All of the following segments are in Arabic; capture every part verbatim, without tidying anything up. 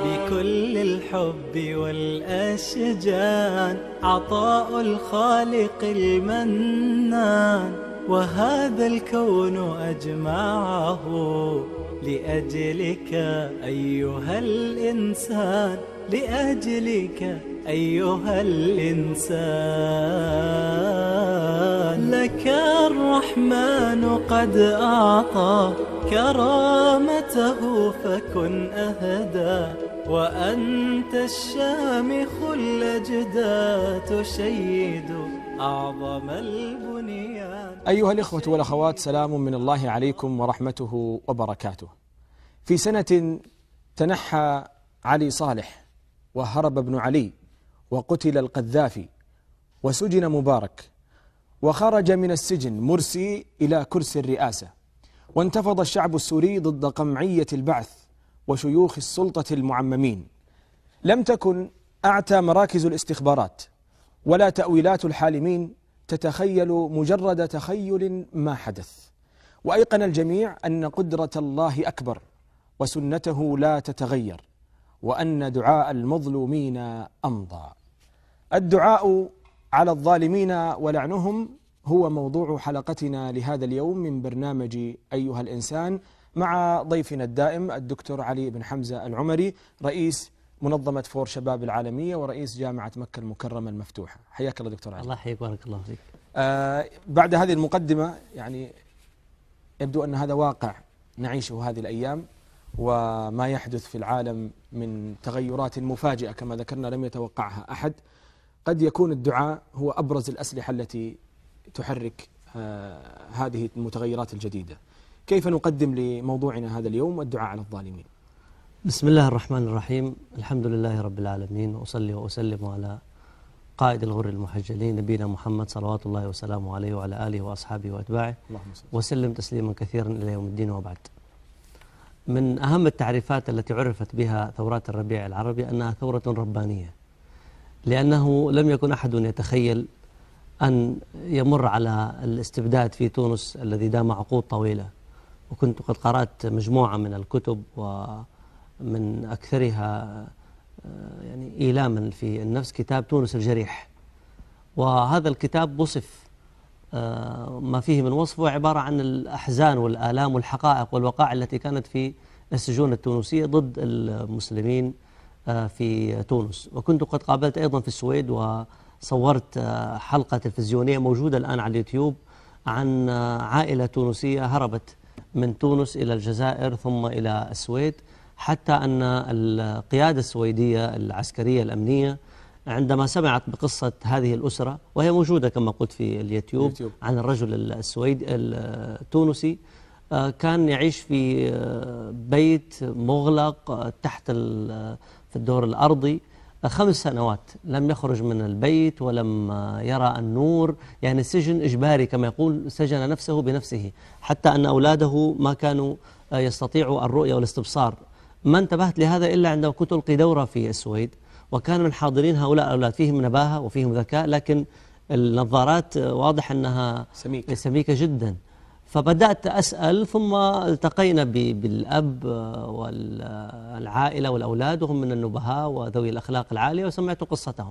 بكل الحب والأشجان، عطاء الخالق المنان، وهذا الكون أجمعه لأجلك أيها الإنسان، لأجلك أيها الإنسان. لك الرحمن قد أعطى كرامته فكن أهدى، وأنت الشامخ الأجدى تشيد أعظم البنيان. أيها الإخوة والأخوات، سلام من الله عليكم ورحمته وبركاته. في سنة تنحى علي صالح وهرب ابن علي وقتل القذافي وسجن مبارك، وخرج من السجن مرسي إلى كرسي الرئاسة، وانتفض الشعب السوري ضد قمعية البعث وشيوخ السلطة المعممين. لم تكن أعتى مراكز الاستخبارات ولا تأويلات الحالمين تتخيل مجرد تخيل ما حدث، وأيقن الجميع أن قدرة الله أكبر وسنته لا تتغير، وأن دعاء المظلومين أمضى. الدعاء على الظالمين ولعنهم هو موضوع حلقتنا لهذا اليوم من برنامج أيها الإنسان، مع ضيفنا الدائم الدكتور علي بن حمزة العمري، رئيس منظمة فور شباب العالمية ورئيس جامعة مكة المكرمة المفتوحة. حياك الله دكتور علي. الله يحييك بارك الله فيك. آه بعد هذه المقدمة، يعني يبدو أن هذا واقع نعيشه هذه الأيام، وما يحدث في العالم من تغيرات مفاجئة كما ذكرنا لم يتوقعها أحد. قد يكون الدعاء هو أبرز الأسلحة التي تحرك آه هذه المتغيرات الجديدة. كيف نقدم لموضوعنا هذا اليوم الدعاء على الظالمين؟ بسم الله الرحمن الرحيم، الحمد لله رب العالمين، وأصلي وأسلم على قائد الغر المحجلين نبينا محمد صلوات الله وسلامه عليه وعلى آله وأصحابه وأتباعه، وسلم تسليما كثيرا إلى يوم الدين. وبعد، من أهم التعريفات التي عرفت بها ثورات الربيع العربي أنها ثورة ربانية، لأنه لم يكن أحد يتخيل أن يمر على الاستبداد في تونس الذي دام عقود طويلة. وكنت قد قرأت مجموعة من الكتب ومن أكثرها يعني إيلاما في النفس كتاب تونس الجريح، وهذا الكتاب وصف ما فيه من وصفه عبارة عن الأحزان والآلام والحقائق والوقائع التي كانت في السجون التونسية ضد المسلمين في تونس. وكنت قد قابلت أيضا في السويد وصورت حلقة تلفزيونية موجودة الآن على اليوتيوب عن عائلة تونسية هربت من تونس إلى الجزائر ثم إلى السويد، حتى أن القيادة السويدية العسكرية الأمنية عندما سمعت بقصة هذه الأسرة، وهي موجودة كما قلت في اليوتيوب عن الرجل السويدي التونسي، كان يعيش في بيت مغلق تحت في الدور الأرضي خمس سنوات، لم يخرج من البيت ولم يرى النور، يعني سجن إجباري كما يقول، سجن نفسه بنفسه، حتى أن أولاده ما كانوا يستطيعوا الرؤية والاستبصار. ما انتبهت لهذا إلا عندما كنت ألقي دورة في السويد، وكان من حاضرين هؤلاء الأولاد فيهم نباهة وفيهم ذكاء، لكن النظارات واضح أنها سميكة, سميكة جدا. فبدأت أسأل، ثم التقينا بالأب والعائلة والأولاد، وهم من النبهاء وذوي الأخلاق العالية، وسمعت قصتهم.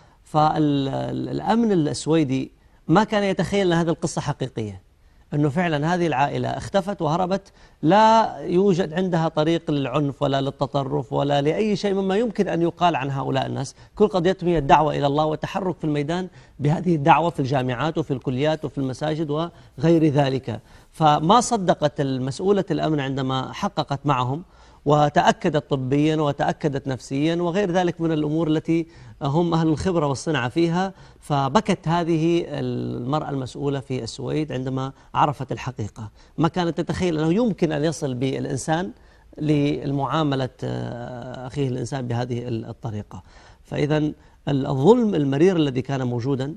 فالأمن السويدي ما كان يتخيل أن هذه القصة حقيقية، أنه فعلا هذه العائلة اختفت وهربت، لا يوجد عندها طريق للعنف ولا للتطرف ولا لأي شيء مما يمكن أن يقال عن هؤلاء الناس. كل قضيتهم هي الدعوة إلى الله والتحرك في الميدان بهذه الدعوة في الجامعات وفي الكليات وفي المساجد وغير ذلك. فما صدقت المسؤولة الأمن عندما حققت معهم وتأكدت طبيا وتأكدت نفسيا وغير ذلك من الأمور التي هم أهل الخبرة والصنعة فيها. فبكت هذه المرأة المسؤولة في السويد عندما عرفت الحقيقة. ما كانت تتخيل أنه يمكن أن يصل بالإنسان للمعاملة أخيه الإنسان بهذه الطريقة. فإذا الظلم المرير الذي كان موجودا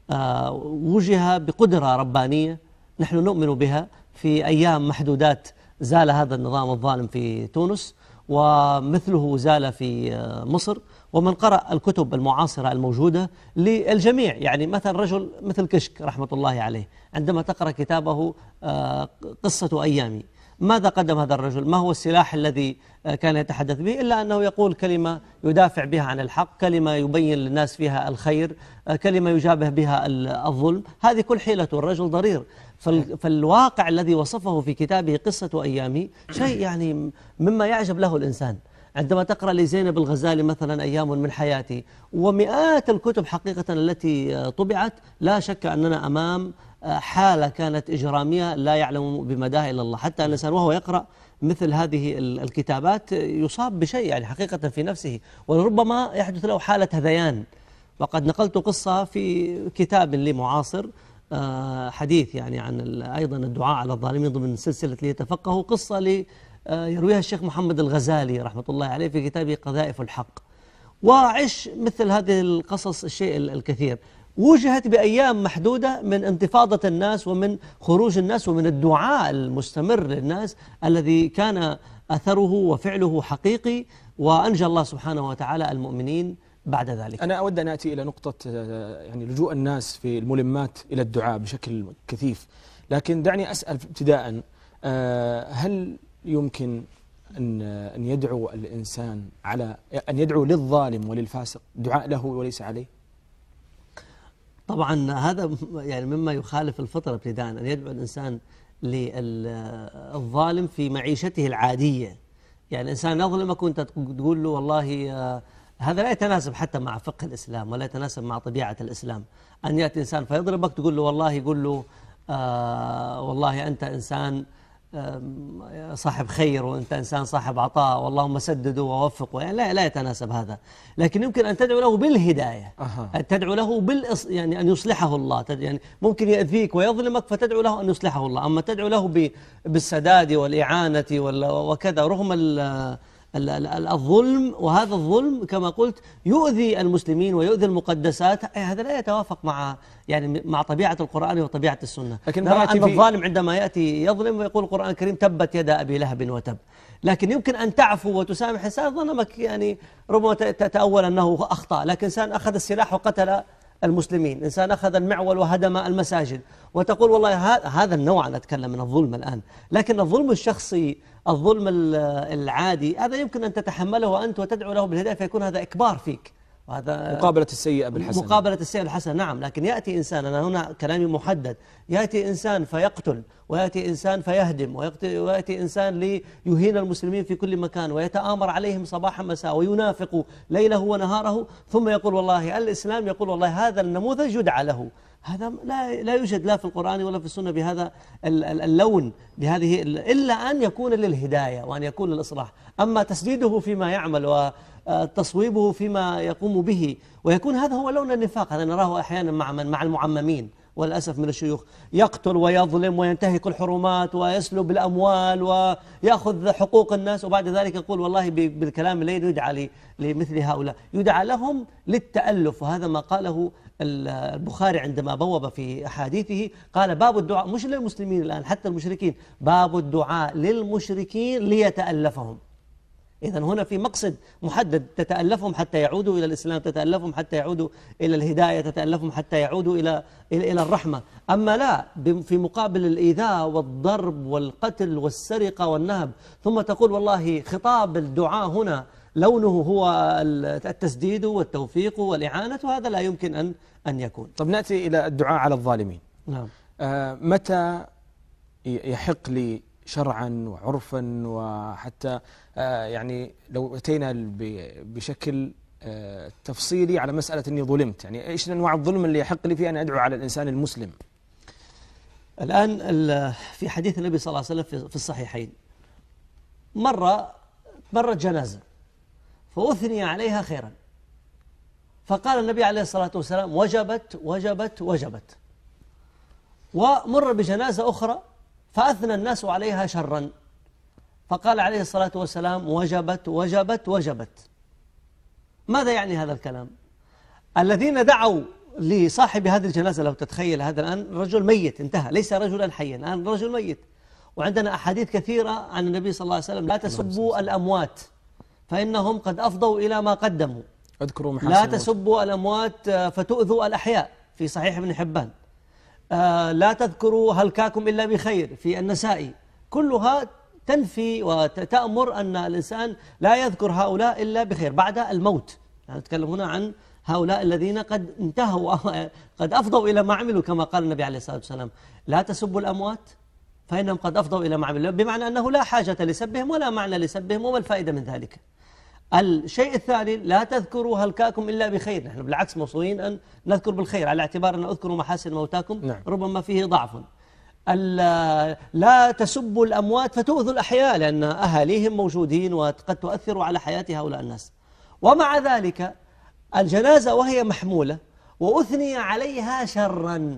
وجه بقدرة ربانية نحن نؤمن بها. في أيام محدودات زال هذا النظام الظالم في تونس، ومثله زال في مصر. ومن قرأ الكتب المعاصرة الموجودة للجميع، يعني مثلا رجل مثل كشك رحمة الله عليه عندما تقرأ كتابه قصة أيامي، ماذا قدم هذا الرجل؟ ما هو السلاح الذي كان يتحدث به؟ إلا أنه يقول كلمة يدافع بها عن الحق، كلمة يبين للناس فيها الخير، كلمة يجابه بها الظلم. هذه كل حيلته، الرجل ضرير. فالواقع الذي وصفه في كتابه قصة أيامي شيء يعني مما يعجب له الإنسان. عندما تقرأ لزينب الغزالي مثلا أيام من حياتي ومئات الكتب حقيقة التي طبعت، لا شك أننا أمام حالة كانت إجرامية لا يعلم بمداها إلا الله. حتى الإنسان وهو يقرأ مثل هذه الكتابات يصاب بشيء يعني حقيقة في نفسه، وربما يحدث له حالة هذيان. وقد نقلت قصة في كتاب لي معاصر حديث يعني عن أيضا الدعاء على الظالمين ضمن سلسلة ليتفقهوا، قصة لي يرويها الشيخ محمد الغزالي رحمة الله عليه في كتابه قذائف الحق. وعش مثل هذه القصص الشيء الكثير، وجهت بأيام محدودة من انتفاضة الناس ومن خروج الناس ومن الدعاء المستمر للناس الذي كان أثره وفعله حقيقي، وأنجى الله سبحانه وتعالى المؤمنين بعد ذلك. أنا أود أن أتي إلى نقطة يعني لجوء الناس في الملمات إلى الدعاء بشكل كثيف، لكن دعني أسأل ابتداء، هل يمكن أن أن يدعو الإنسان على أن يدعو للظالم وللفاسق دعاء له وليس عليه؟ طبعا هذا يعني مما يخالف الفطرة ابتداء، أن يدعو الإنسان للظالم في معيشته العادية. يعني الإنسان يظلمك وأنت تقول له والله هذا لا يتناسب حتى مع فقه الإسلام ولا يتناسب مع طبيعة الإسلام. أن يأتي إنسان فيضربك تقول له والله يقول له آه والله أنت إنسان صاحب خير وأنت إنسان صاحب عطاء واللهم سدده ووفقه، يعني لا لا يتناسب هذا. لكن يمكن أن تدعو له بالهداية، أه. تدعو له بالإص... يعني أن يصلحه الله. تد... يعني ممكن يأذيك ويظلمك فتدعو له أن يصلحه الله، أما تدعو له ب... بالسداد والإعانة وال... وكذا رغم ال... الظلم. وهذا الظلم كما قلت يؤذي المسلمين ويؤذي المقدسات، هذا لا يتوافق مع يعني مع طبيعة القرآن وطبيعة السنة. لكن نرى أن الظالم عندما يأتي يظلم ويقول القرآن الكريم تبت يد أبي لهب وتب، لكن يمكن أن تعفو وتسامح إنسان ظلمك، يعني ربما تتأول أنه أخطأ، لكن إنسان أخذ السلاح وقتل المسلمين، إنسان أخذ المعول وهدم المساجد، وتقول والله هذا النوع أنا أتكلم من الظلم الآن. لكن الظلم الشخصي، الظلم العادي، هذا يمكن أن تتحمله أنت وتدعو له بالهداية فيكون هذا إكبار فيك، وهذا مقابلة السيئة بالحسنة. مقابلة السيئة بالحسنة، نعم. لكن يأتي إنسان، أنا هنا كلامي محدد، يأتي إنسان فيقتل، ويأتي إنسان فيهدم، ويأتي إنسان ليهين المسلمين في كل مكان ويتآمر عليهم صباحا مساء وينافق ليله ونهاره، ثم يقول والله الإسلام يقول والله هذا النموذج يدعى له. هذا لا لا يوجد لا في القرآن ولا في السنة بهذا اللون، بهذه إلا أن يكون للهداية وأن يكون للإصلاح. أما تسديده فيما يعمل وتصويبه فيما يقوم به ويكون هذا هو لون النفاق، هذا نراه أحيانا مع من مع المعممين والأسف من الشيوخ، يقتل ويظلم وينتهك الحرمات ويسلب الأموال ويأخذ حقوق الناس، وبعد ذلك يقول والله بالكلام الليل يدعى لمثل هؤلاء، يدعى لهم للتألف. وهذا ما قاله البخاري عندما بوب في أحاديثه، قال باب الدعاء مش للمسلمين الآن حتى المشركين، باب الدعاء للمشركين ليتألفهم. إذن هنا في مقصد محدد، تتألفهم حتى يعودوا إلى الإسلام، تتألفهم حتى يعودوا إلى الهداية، تتألفهم حتى يعودوا إلى إلى الرحمة. أما لا في مقابل الإيذاء والضرب والقتل والسرقة والنهب، ثم تقول والله خطاب الدعاء هنا لونه هو التسديد والتوفيق والإعانة، وهذا لا يمكن أن أن يكون. طب نأتي إلى الدعاء على الظالمين. نعم. آه متى يحق لي شرعا وعرفا وحتى آه يعني لو أتينا بشكل آه تفصيلي على مسألة أني ظلمت، يعني إيش أنواع الظلم اللي يحق لي فيه أن أدعو على الإنسان المسلم؟ الآن في حديث النبي صلى الله عليه وسلم في الصحيحين، مرة مرت جنازة فأثني عليها خيرا، فقال النبي عليه الصلاة والسلام وجبت وجبت وجبت. ومر بجنازة أخرى فأثنى الناس عليها شرا، فقال عليه الصلاة والسلام وجبت وجبت وجبت. ماذا يعني هذا الكلام؟ الذين دعوا لصاحب هذه الجنازة، لو تتخيل هذا الآن رجل ميت انتهى، ليس رجلا حيا، الآن رجل ميت، وعندنا أحاديث كثيرة عن النبي صلى الله عليه وسلم لا تسبوا الأموات فإنهم قد أفضوا إلى ما قدموا، اذكروا لا تسبوا الأموات فتؤذوا الأحياء في صحيح ابن حبان، لا تذكروا هلكاكم إلا بخير في النسائي. كلها تنفي وتأمر أن الإنسان لا يذكر هؤلاء إلا بخير بعد الموت. يعني نتكلم هنا عن هؤلاء الذين قد انتهوا قد أفضوا إلى ما عملوا، كما قال النبي عليه الصلاة والسلام لا تسبوا الأموات فإنهم قد أفضوا إلى ما عملوا، بمعنى أنه لا حاجة لسبهم ولا معنى لسبهم، وما الفائدة من ذلك. الشيء الثاني لا تذكروا هلكاكم إلا بخير، نحن بالعكس موصولين أن نذكر بالخير على اعتبار أن أذكروا محاسن موتاكم. نعم. ربما فيه ضعف. لا تسبوا الأموات فتؤذوا الأحياء، لأن أهاليهم موجودين وقد تؤثروا على حياة هؤلاء الناس. ومع ذلك الجنازة وهي محمولة وأثني عليها شرا،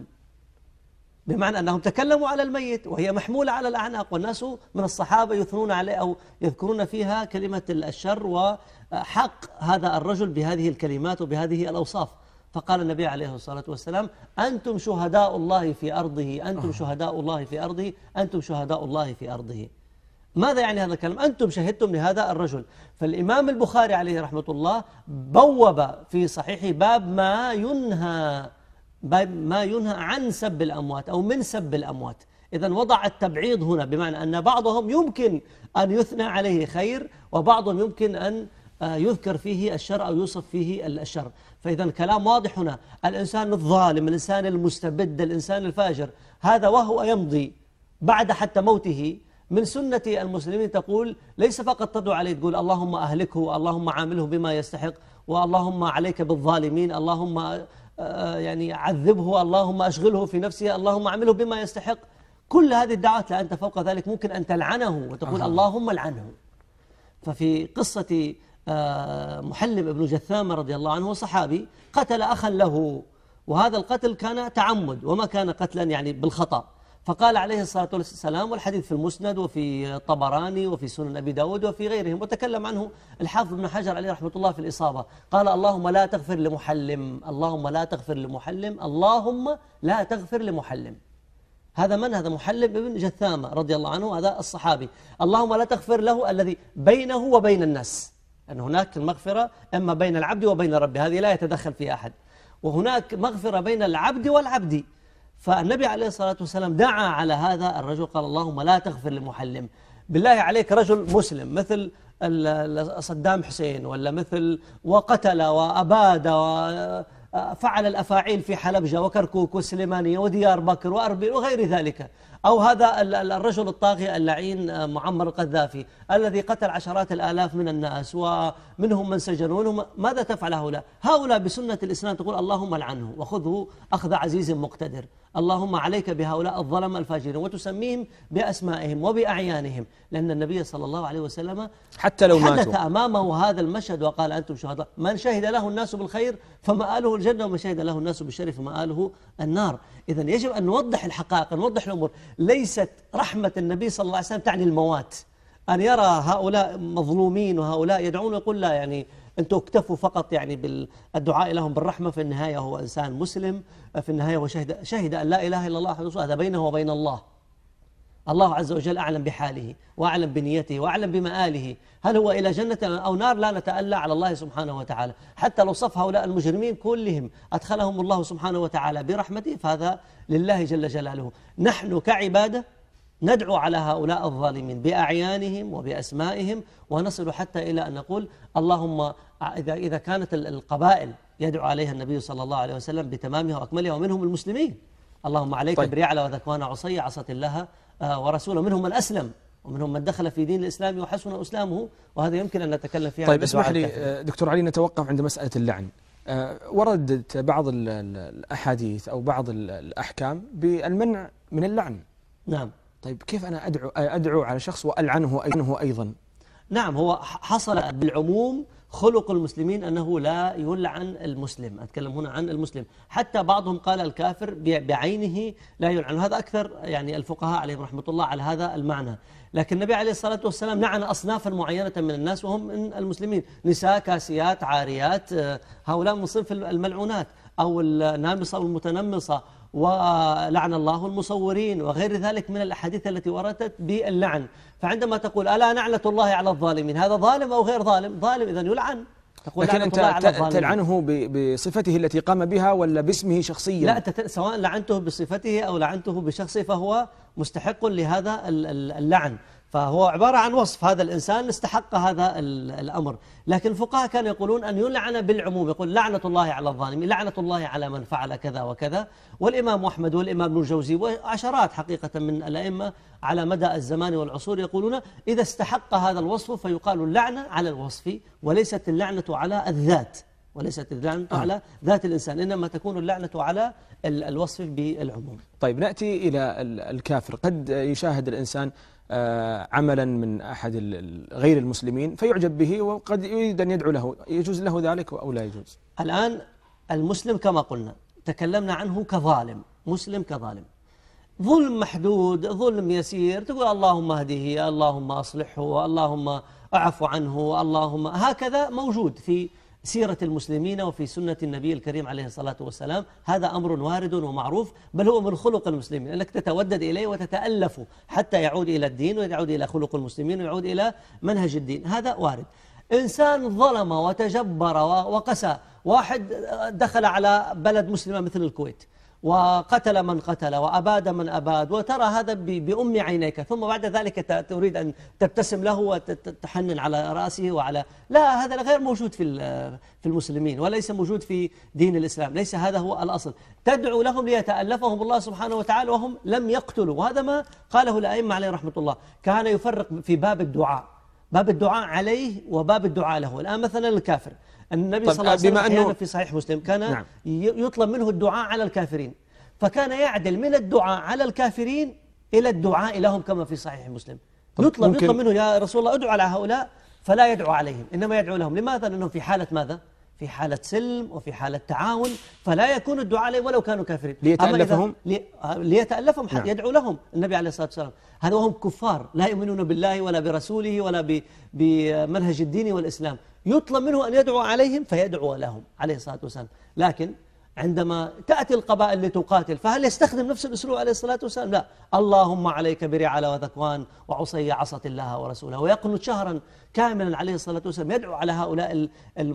بمعنى أنهم تكلموا على الميت وهي محمولة على الأعناق، والناس من الصحابة يثنون عليه أو يذكرون فيها كلمة الشر وحق هذا الرجل بهذه الكلمات وبهذه الأوصاف. فقال النبي عليه الصلاة والسلام أنتم شهداء الله في أرضه، أنتم شهداء الله في أرضه، أنتم شهداء الله في أرضه. ماذا يعني هذا الكلام؟ أنتم شهدتم لهذا الرجل. فالإمام البخاري عليه رحمة الله بوب في صحيح باب ما ينهى باب ما ينهى عن سب الأموات أو من سب الأموات. إذن وضع التبعيض هنا، بمعنى أن بعضهم يمكن أن يثنى عليه خير وبعضهم يمكن أن يذكر فيه الشر أو يوصف فيه الشر. فإذا كلام واضح هنا، الإنسان الظالم، الإنسان المستبد، الإنسان الفاجر، هذا وهو يمضي بعد حتى موته من سنة المسلمين تقول ليس فقط تدعو عليه تقول اللهم أهلكه، اللهم عامله بما يستحق، واللهم عليك بالظالمين، اللهم يعني عذبه، اللهم أشغله في نفسه، اللهم عامله بما يستحق. كل هذه الدعوات، لا أنت فوق ذلك ممكن أن تلعنه وتقول أه. اللهم لعنه. ففي قصة محلم ابن جثامة رضي الله عنه صحابي قتل أخا له، وهذا القتل كان تعمد وما كان قتلا يعني بالخطأ. فقال عليه الصلاة والسلام، والحديث في المسند وفي الطبراني وفي سنن أبي داود وفي غيرهم، وتكلم عنه الحافظ ابن حجر عليه رحمة الله في الإصابة، قال اللهم لا تغفر لمحلم، اللهم لا تغفر لمحلم، اللهم لا تغفر لمحلم. هذا من؟ هذا محلم ابن جثامة رضي الله عنه، هذا الصحابي. اللهم لا تغفر له الذي بينه وبين الناس، أن هناك المغفرة إما بين العبد وبين ربه، هذه لا يتدخل فيها أحد، وهناك مغفرة بين العبد والعبد. فالنبي عليه الصلاة والسلام دعا على هذا الرجل، قال اللهم لا تغفر لمحلم. بالله عليك رجل مسلم مثل صدام حسين ولا مثل وقتل وأباد وفعل الأفاعيل في حلبجة وكركوك والسليمانية وديار بكر وأربيل وغير ذلك، أو هذا الرجل الطاغي اللعين معمر القذافي الذي قتل عشرات الآلاف من الناس ومنهم من سجنوا ومنهم، ماذا تفعل هؤلاء؟ هؤلاء بسنة الإسلام تقول اللهم لعنه وخذه أخذ عزيز مقتدر، اللهم عليك بهؤلاء الظلم الفاجرين، وتسميهم بأسمائهم وبأعيانهم، لأن النبي صلى الله عليه وسلم حتى لو حدث ماتوا أمامه هذا المشهد وقال أنتم شهداء، من شهد له الناس بالخير فمآله الجنة، ومن شهد له الناس بالشر فمآله النار. إذن يجب أن نوضح الحقائق، نوضح الأمور. ليست رحمة النبي صلى الله عليه وسلم تعني الموات، أن يرى هؤلاء مظلومين وهؤلاء يدعون يقول لا، يعني أنتم اكتفوا فقط يعني بالدعاء لهم بالرحمة، في النهاية هو إنسان مسلم، في النهاية هو شهد, شهد أن لا إله إلا الله وحده لا شريك له، هذا بينه وبين الله. الله عز وجل أعلم بحاله وأعلم بنيته وأعلم بمآله، هل هو إلى جنة أو نار؟ لا نتألى على الله سبحانه وتعالى. حتى لو صف هؤلاء المجرمين كلهم أدخلهم الله سبحانه وتعالى برحمته، فهذا لله جل جلاله. نحن كعبادة ندعو على هؤلاء الظالمين بأعيانهم وبأسمائهم، ونصل حتى إلى أن نقول اللهم إذا إذا كانت القبائل يدعو عليها النبي صلى الله عليه وسلم بتمامها وأكملها، ومنهم المسلمين، اللهم عليك طيب. بريعلى وذكوان عصي عصت الله ورسوله، منهم من أسلم ومنهم من دخل في دين الإسلام وحسن إسلامه، وهذا يمكن أن نتكلم فيها. طيب اسمح لي دكتور علي نتوقف عند مسألة اللعن. وردت بعض الأحاديث أو بعض الأحكام بالمنع من اللعن. نعم. طيب كيف أنا أدعو أدعو على شخص وألعنه أيضا؟ نعم، هو حصل بالعموم خلق المسلمين أنه لا يلعن المسلم، أتكلم هنا عن المسلم، حتى بعضهم قال الكافر بعينه لا يلعن، هذا أكثر يعني الفقهاء عليهم رحمة الله على هذا المعنى. لكن النبي عليه الصلاة والسلام لعن أصنافا معينة من الناس وهم من المسلمين، نساء كاسيات عاريات، هؤلاء من صنف الملعونات، أو النامصة والمتنمصة، ولعن الله المصورين وغير ذلك من الأحاديث التي وردت باللعن. فعندما تقول ألا نعلة الله على الظالمين، هذا ظالم أو غير ظالم؟ ظالم، إذن يلعن. لكن أنت تلعنه بصفته التي قام بها ولا باسمه شخصيا؟ لا، سواء لعنته بصفته أو لعنته بشخصه فهو مستحق لهذا اللعن. فهو عبارة عن وصف هذا الإنسان استحق هذا الأمر. لكن الفقهاء كانوا يقولون أن يلعن بالعموم، يقول لعنة الله على الظالمين، لعنة الله على من فعل كذا وكذا. والإمام أحمد والإمام ابن الجوزي وعشرات حقيقة من الأئمة على مدى الزمان والعصور يقولون إذا استحق هذا الوصف فيقال اللعنة على الوصف، وليست اللعنة على الذات، وليست اللعنة آه. على ذات الإنسان، إنما تكون اللعنة على الوصف بالعموم. طيب نأتي إلى الكافر. قد يشاهد الإنسان عملا من أحد غير المسلمين فيعجب به وقد يريد أن يدعو له، يجوز له ذلك أو لا يجوز؟ الآن المسلم كما قلنا تكلمنا عنه كظالم، مسلم كظالم، ظلم محدود، ظلم يسير، تقول اللهم اهده، اللهم أصلحه، اللهم أعفو عنه، اللهم، هكذا موجود في سيرة المسلمين وفي سنة النبي الكريم عليه الصلاة والسلام. هذا أمر وارد ومعروف، بل هو من خلق المسلمين، أنك تتودد إليه وتتألف حتى يعود إلى الدين ويعود إلى خلق المسلمين ويعود إلى منهج الدين، هذا وارد. إنسان ظلم وتجبر وقسى، واحد دخل على بلد مسلمة مثل الكويت وقتل من قتل وأباد من أباد، وترى هذا بأم عينيك، ثم بعد ذلك تريد أن تبتسم له وتحنن على رأسه وعلى، لا، هذا غير موجود في في المسلمين وليس موجود في دين الإسلام، ليس هذا هو الأصل. تدعو لهم ليتألفهم الله سبحانه وتعالى وهم لم يقتلوا، وهذا ما قاله الأئمة عليه رحمة الله. كان يفرق في باب الدعاء، باب الدعاء عليه وباب الدعاء له. الآن مثلا الكافر، النبي صلى الله عليه وسلم أحيانا في صحيح مسلم كان نعم. يطلب منه الدعاء على الكافرين، فكان يعدل من الدعاء على الكافرين إلى الدعاء لهم كما في صحيح مسلم. يطلب, يطلب منه يا رسول الله ادعو على هؤلاء، فلا يدعو عليهم، إنما يدعو لهم. لماذا؟ لأنهم في حالة ماذا؟ في حالة سلم وفي حالة تعاون، فلا يكون الدعاء عليهم ولو كانوا كافرين. ليتألفهم لي... ليتألفهم حتى نعم. يدعو لهم النبي عليه الصلاة والسلام. هذا وهم كفار لا يؤمنون بالله ولا برسوله ولا ب... بمنهج الدين والإسلام، يطلب منه أن يدعو عليهم فيدعو لهم عليه الصلاة والسلام. لكن عندما تأتي القبائل لتقاتل، فهل يستخدم نفس الأسلوب عليه الصلاة والسلام؟ لا، اللهم عليك برعل وذكوان وعصي عصت الله ورسوله، ويقنط شهرا كاملا عليه الصلاة والسلام يدعو على هؤلاء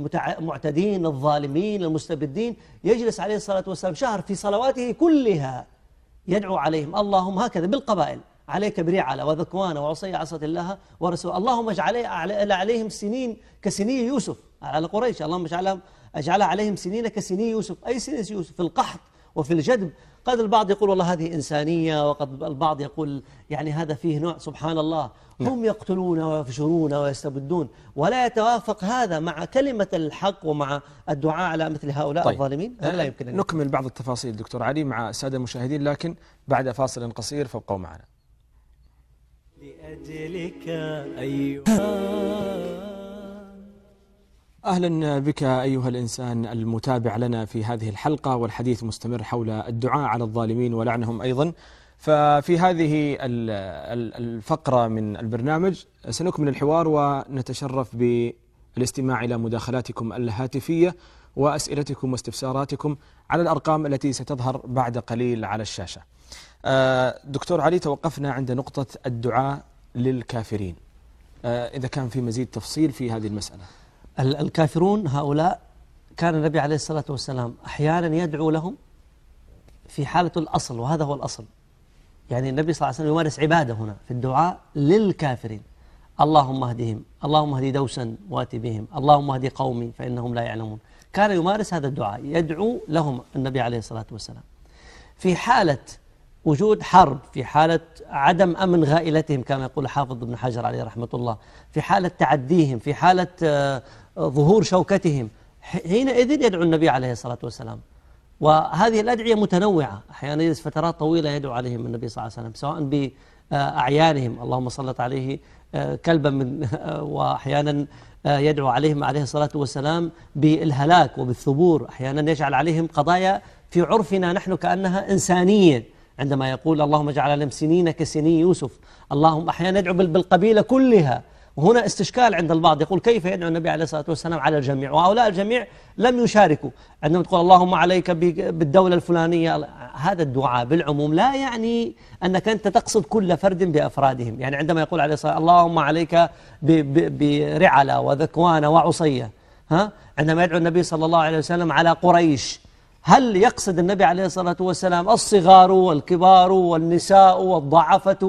المعتدين الظالمين المستبدين. يجلس عليه الصلاة والسلام شهر في صلواته كلها يدعو عليهم، اللهم هكذا بالقبائل، عليك برعل وذكوان وعصي عصت الله ورسوله، اللهم اجعل عليهم سنين كسني يوسف على قريش، اللهم اجعلهم أجعل عليهم سنين كسني يوسف، أي سنين يوسف؟ في القحط وفي الجدب. قد البعض يقول والله هذه إنسانية، وقد البعض يقول يعني هذا فيه نوع، سبحان الله، هم يقتلون ويفجرون ويستبدون، ولا يتوافق هذا مع كلمة الحق ومع الدعاء على مثل هؤلاء طيب. الظالمين. لا يمكن أن نكمل بعض التفاصيل دكتور علي مع السادة المشاهدين، لكن بعد فاصل قصير، فابقوا معنا. لأجلك أيها أهلا بك أيها الإنسان المتابع لنا في هذه الحلقة، والحديث مستمر حول الدعاء على الظالمين ولعنهم أيضا. ففي هذه الفقرة من البرنامج سنكمل الحوار ونتشرف بالاستماع إلى مداخلاتكم الهاتفية وأسئلتكم واستفساراتكم على الأرقام التي ستظهر بعد قليل على الشاشة. دكتور علي، توقفنا عند نقطة الدعاء للكافرين، إذا كان في مزيد تفصيل في هذه المسألة. الكافرون هؤلاء كان النبي عليه الصلاة والسلام أحيانا يدعو لهم في حالة الأصل، وهذا هو الأصل. يعني النبي صلى الله عليه وسلم يمارس عبادة هنا في الدعاء للكافرين، اللهم اهدهم، اللهم اهدي دوسا واتي بهم، اللهم اهدي قومي فإنهم لا يعلمون. كان يمارس هذا الدعاء، يدعو لهم النبي عليه الصلاة والسلام في حالة وجود حرب، في حالة عدم أمن غائلتهم كما يقول حافظ ابن حجر عليه رحمة الله، في حالة تعديهم، في حالة ظهور شوكتهم، حينئذ يدعو النبي عليه الصلاة والسلام. وهذه الأدعية متنوعة، أحيانا يجلس فترات طويلة يدعو عليهم النبي صلى الله عليه وسلم، سواء بأعيانهم، اللهم صلت عليه كلبا من، وأحيانا يدعو عليهم عليه الصلاة والسلام بالهلاك وبالثبور، أحيانا يجعل عليهم قضايا في عرفنا نحن كأنها إنسانية، عندما يقول اللهم اجعل عليهم سنين كسني يوسف، اللهم أحيانا يدعو بالقبيلة كلها. وهنا استشكال عند البعض، يقول كيف يدعو النبي عليه الصلاة والسلام على الجميع وهؤلاء الجميع لم يشاركوا؟ عندما تقول اللهم عليك بالدولة الفلانية، هذا الدعاء بالعموم لا يعني أنك أنت تقصد كل فرد بأفرادهم. يعني عندما يقول عليه الصلاة والسلام اللهم عليك برعلة وذكوان وعصية، ها، عندما يدعو النبي صلى الله عليه وسلم على قريش، هل يقصد النبي عليه الصلاة والسلام الصغار والكبار والنساء والضعفة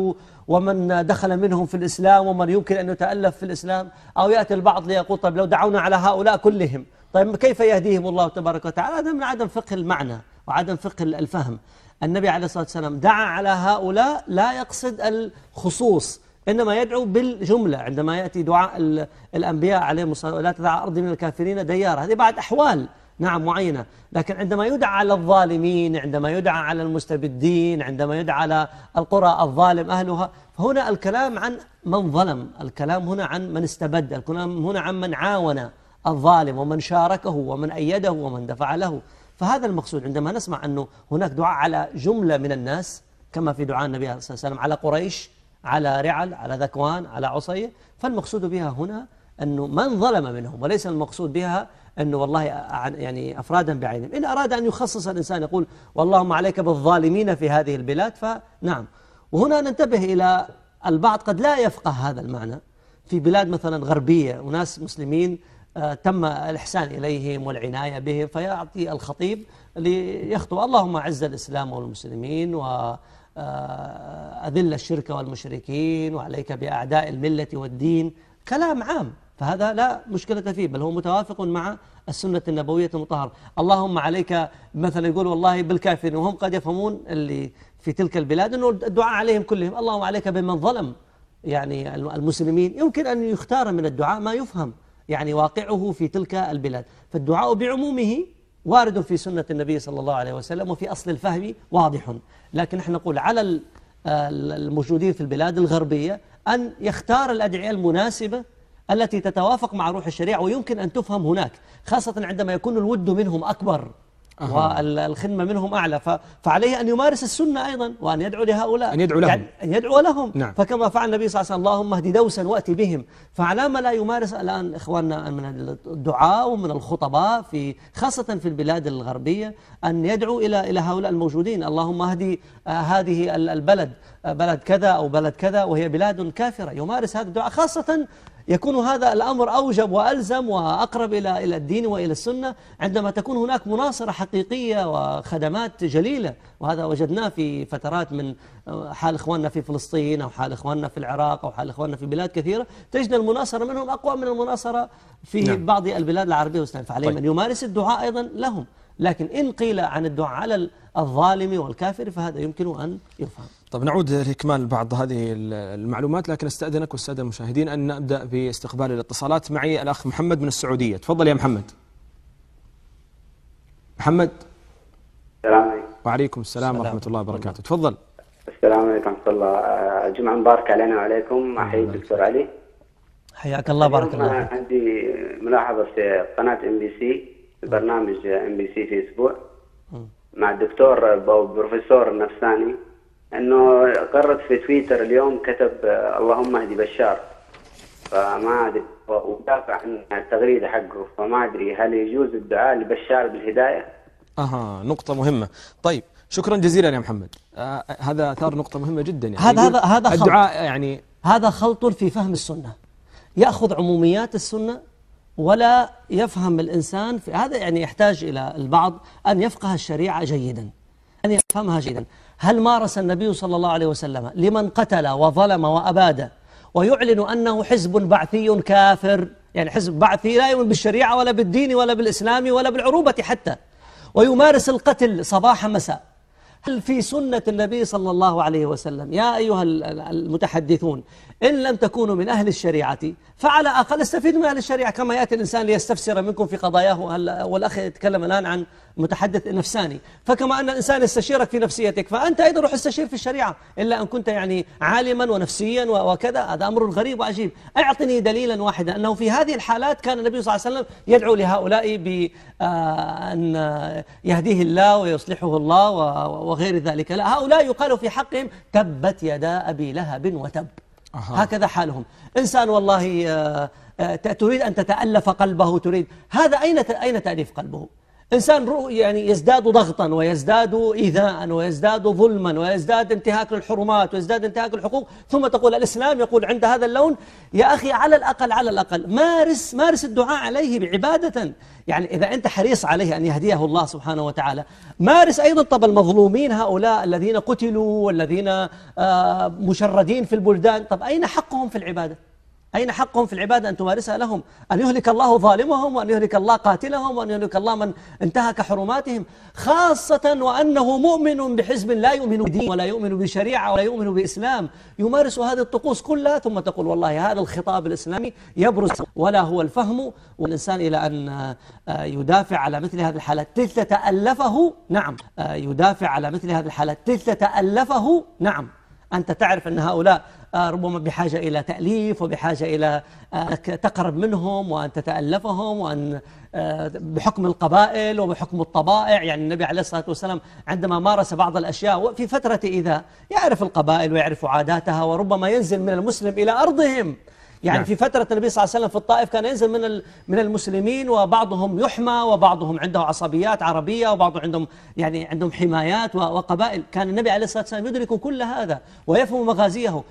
ومن دخل منهم في الإسلام ومن يمكن أن يتألف في الإسلام، أو يأتي البعض ليقول طيب لو دعونا على هؤلاء كلهم طيب كيف يهديهم الله تبارك وتعالى؟ هذا من عدم فقه المعنى وعدم فقه الفهم. النبي عليه الصلاة والسلام دعا على هؤلاء لا يقصد الخصوص، إنما يدعو بالجملة. عندما يأتي دعاء الأنبياء عليهم الصلاة والسلام لا تدع أرض من الكافرين ديارا، هذه بعد أحوال نعم معينة. لكن عندما يدعى على الظالمين، عندما يدعى على المستبدين، عندما يدعى على القرى الظالم أهلها، فهنا الكلام عن من ظلم، الكلام هنا عن من استبد، الكلام هنا عن من عاون الظالم ومن شاركه ومن أيده ومن دفع له. فهذا المقصود. عندما نسمع أنه هناك دعاء على جملة من الناس كما في دعاء النبي عليه الصلاة والسلام على قريش، على رعل، على ذكوان، على عصية، فالمقصود بها هنا أنه من ظلم منهم، وليس المقصود بها أنه والله يعني أفرادا بعينهم. إن أراد أن يخصص الإنسان يقول واللهم عليك بالظالمين في هذه البلاد فنعم. وهنا ننتبه إلى البعض قد لا يفقه هذا المعنى في بلاد مثلا غربية وناس مسلمين آه تم الإحسان إليهم والعناية بهم، فيعطي الخطيب ليخطب اللهم أعز الإسلام والمسلمين وأذل الشرك والمشركين وعليك بأعداء الملة والدين، كلام عام، فهذا لا مشكلة فيه، بل هو متوافق مع السنة النبوية المطهرة. اللهم عليك مثلا يقول والله بالكافرين، وهم قد يفهمون اللي في تلك البلاد أنه الدعاء عليهم كلهم، اللهم عليك بمن ظلم يعني المسلمين. يمكن أن يختار من الدعاء ما يفهم يعني واقعه في تلك البلاد، فالدعاء بعمومه وارد في سنة النبي صلى الله عليه وسلم وفي أصل الفهم واضح. لكن نحن نقول على الموجودين في البلاد الغربية أن يختار الأدعية المناسبة التي تتوافق مع روح الشريعة ويمكن أن تفهم هناك، خاصة عندما يكون الود منهم أكبر أه. والخدمة منهم أعلى، فعليه أن يمارس السنة أيضا وأن يدعو لهؤلاء، أن يدعو لهم, يعني أن يدعو لهم. نعم. فكما فعل النبي صلى الله عليه وسلم اللهم اهدي دوسا وأتي بهم، فعلى ما لا يمارس الآن إخواننا من الدعاء ومن الخطباء في خاصة في البلاد الغربية أن يدعو إلى إلى هؤلاء الموجودين، اللهم اهدي آه هذه البلد آه بلد كذا أو بلد كذا وهي بلاد كافرة، يمارس هذا الدعاء، خاصة يكون هذا الأمر أوجب وألزم وأقرب إلى إلى الدين وإلى السنة عندما تكون هناك مناصرة حقيقية وخدمات جليلة. وهذا وجدناه في فترات من حال إخواننا في فلسطين أو حال إخواننا في العراق أو حال إخواننا في بلاد كثيرة، تجد المناصرة منهم أقوى من المناصرة في نعم. بعض البلاد العربية والإسلامية، فعليهم طيب. أن يمارس الدعاء أيضا لهم. لكن إن قيل عن الدعاء على الظالم والكافر فهذا يمكن أن يفهم. طب نعود لإكمال بعض هذه المعلومات، لكن استأذنك والسادة المشاهدين أن نبدأ باستقبال الاتصالات. معي الأخ محمد من السعودية، تفضل يا محمد. محمد. السلام عليكم. وعليكم السلام ورحمة الله وبركاته، تفضل. السلام عليكم ورحمة الله، الجمعة مباركة علينا وعليكم. أحيي الدكتور علي. حياك الله، بارك الله فيك. عندي ملاحظة في قناة ام بي سي، برنامج ام بي سي في أسبوع مع الدكتور أو بروفيسور نفساني، انه قررت في تويتر اليوم كتب اللهم اهدي بشار، فما ادري ودافع عن التغريده حقه، فما ادري هل يجوز الدعاء لبشار بالهدايه؟ اها، نقطه مهمه. طيب شكرا جزيلا يا محمد، آه هذا اثار نقطه مهمه جدا. يعني هذا هذا هذا خلط. الدعاء يعني هذا خلط في فهم السنه، ياخذ عموميات السنه ولا يفهم الانسان في هذا. يعني يحتاج الى البعض ان يفقه الشريعه جيدا، أن يفهمها جيدا. هل مارس النبي صلى الله عليه وسلم لمن قتل وظلم وأباد ويعلن أنه حزب بعثي كافر، يعني حزب بعثي لا يؤمن بالشريعة ولا بالدين ولا بالإسلام ولا بالعروبة حتى، ويمارس القتل صباح مساء، هل في سنة النبي صلى الله عليه وسلم يا أيها المتحدثون إن لم تكونوا من أهل الشريعة فعلى أقل استفيدوا من أهل الشريعة، كما يأتي الإنسان ليستفسر منكم في قضاياه، والأخ يتكلم الآن عن متحدث نفساني، فكما أن الإنسان يستشيرك في نفسيتك فأنت أيضا روح استشير في الشريعة، إلا أن كنت يعني عالما ونفسيا وكذا، هذا أمر غريب وعجيب. أعطني دليلا واحدا أنه في هذه الحالات كان النبي صلى الله عليه وسلم يدعو لهؤلاء بأن يهديه الله ويصلحه الله وغير ذلك. لا، هؤلاء يقال في حقهم تبت يدا أبي لهب وتب. أه. هكذا حالهم. إنسان والله تريد أن تتألف قلبه، تريد هذا أين أين تأليف قلبه؟ إنسان يعني يزداد ضغطا ويزداد إيذاء ويزداد ظلما ويزداد انتهاك للحرمات ويزداد انتهاك الحقوق، ثم تقول الإسلام يقول عند هذا اللون يا أخي على الأقل على الأقل مارس مارس الدعاء عليه بعبادة. يعني إذا أنت حريص عليه أن يهديه الله سبحانه وتعالى، مارس أيضا طب المظلومين هؤلاء الذين قتلوا والذين مشردين في البلدان، طب أين حقهم في العبادة؟ أين حقهم في العبادة أن تمارسها لهم؟ أن يهلك الله ظالمهم وأن يهلك الله قاتلهم وأن يهلك الله من انتهك حرماتهم، خاصة وأنه مؤمن بحزب لا يؤمن بدين ولا يؤمن بشريعة ولا يؤمن بإسلام، يمارس هذه الطقوس كلها ثم تقول والله هذا الخطاب الإسلامي يبرز ولا هو الفهم. والإنسان إلى أن يدافع على مثل هذه الحالات تتألفه، نعم يدافع على مثل هذه الحالات تتألفه، نعم أنت تعرف أن هؤلاء ربما بحاجة إلى تأليف وبحاجة إلى تقرب منهم وأن تتألفهم، وأن بحكم القبائل وبحكم الطبائع. يعني النبي عليه الصلاة والسلام عندما مارس بعض الأشياء في فترة إذا يعرف القبائل ويعرف عاداتها، وربما ينزل من المسلم إلى أرضهم. يعني نعم. في فترة النبي صلى الله عليه وسلم في الطائف كان ينزل من من المسلمين وبعضهم يحمى وبعضهم عنده عصبيات عربية وبعضهم عندهم يعني عندهم حمايات وقبائل. كان النبي عليه الصلاة والسلام يدرك كل هذا ويفهم مغازيه.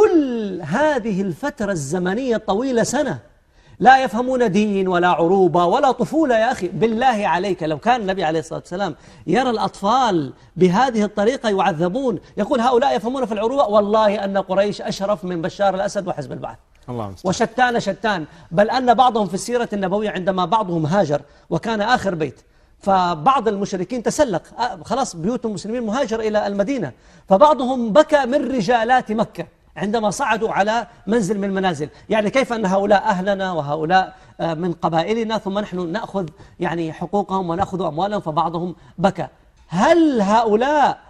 كل هذه الفترة الزمنية الطويلة سنة لا يفهمون دين ولا عروبة ولا طفولة. يا أخي بالله عليك لو كان النبي عليه الصلاة والسلام يرى الأطفال بهذه الطريقة يعذبون، يقول هؤلاء يفهمون في العروبة، والله أن قريش أشرف من بشار الأسد وحزب البعث وشتان شتان. بل أن بعضهم في السيرة النبوية عندما بعضهم هاجر وكان آخر بيت، فبعض المشركين تسلق خلاص بيوت المسلمين مهاجر إلى المدينة، فبعضهم بكى من رجالات مكة عندما صعدوا على منزل من المنازل. يعني كيف أن هؤلاء أهلنا وهؤلاء من قبائلنا ثم نحن نأخذ يعني حقوقهم ونأخذ أموالهم، فبعضهم بكى. هل هؤلاء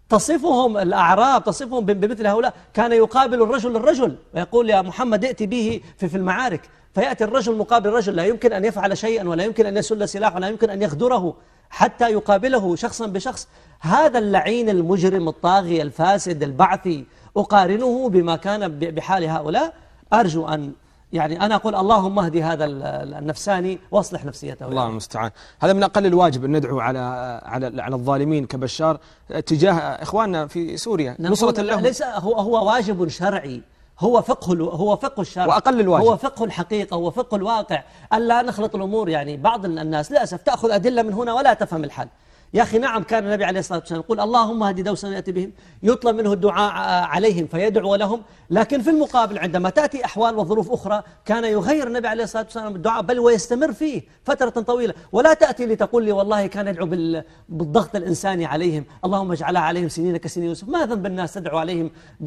تصفهم الأعراب تصفهم بمثل هؤلاء؟ كان يقابل الرجل الرجل ويقول يا محمد ائت به في, في المعارك، فيأتي الرجل مقابل الرجل، لا يمكن أن يفعل شيئا ولا يمكن أن يسل سلاح ولا يمكن أن يغدره حتى يقابله شخصا بشخص. هذا اللعين المجرم الطاغي الفاسد البعثي أقارنه بما كان بحال هؤلاء. أرجو أن يعني أنا أقول اللهم اهدي هذا النفساني واصلح نفسيته. الله المستعان. هذا من أقل الواجب أن ندعو على على على الظالمين كبشار تجاه إخواننا في سوريا نصرة لهم. ليس هو هو واجب شرعي، هو فقه هو فقه الشرع وأقل الواجب، هو فقه الحقيقة هو فقه الواقع. ألا نخلط الأمور. يعني بعض الناس للأسف تأخذ أدلة من هنا ولا تفهم الحل. يا أخي نعم كان النبي عليه الصلاة والسلام يقول اللهم اهد دوسا يأتي بهم، يطلب منه الدعاء عليهم فيدعو لهم، لكن في المقابل عندما تأتي أحوال وظروف أخرى كان يغير النبي عليه الصلاة والسلام الدعاء بل ويستمر فيه فترة طويلة. ولا تأتي لتقول لي والله كان يدعو بالضغط الإنساني عليهم، اللهم اجعلها عليهم سنين كسنين يوسف. ما ذنب الناس تدعو عليهم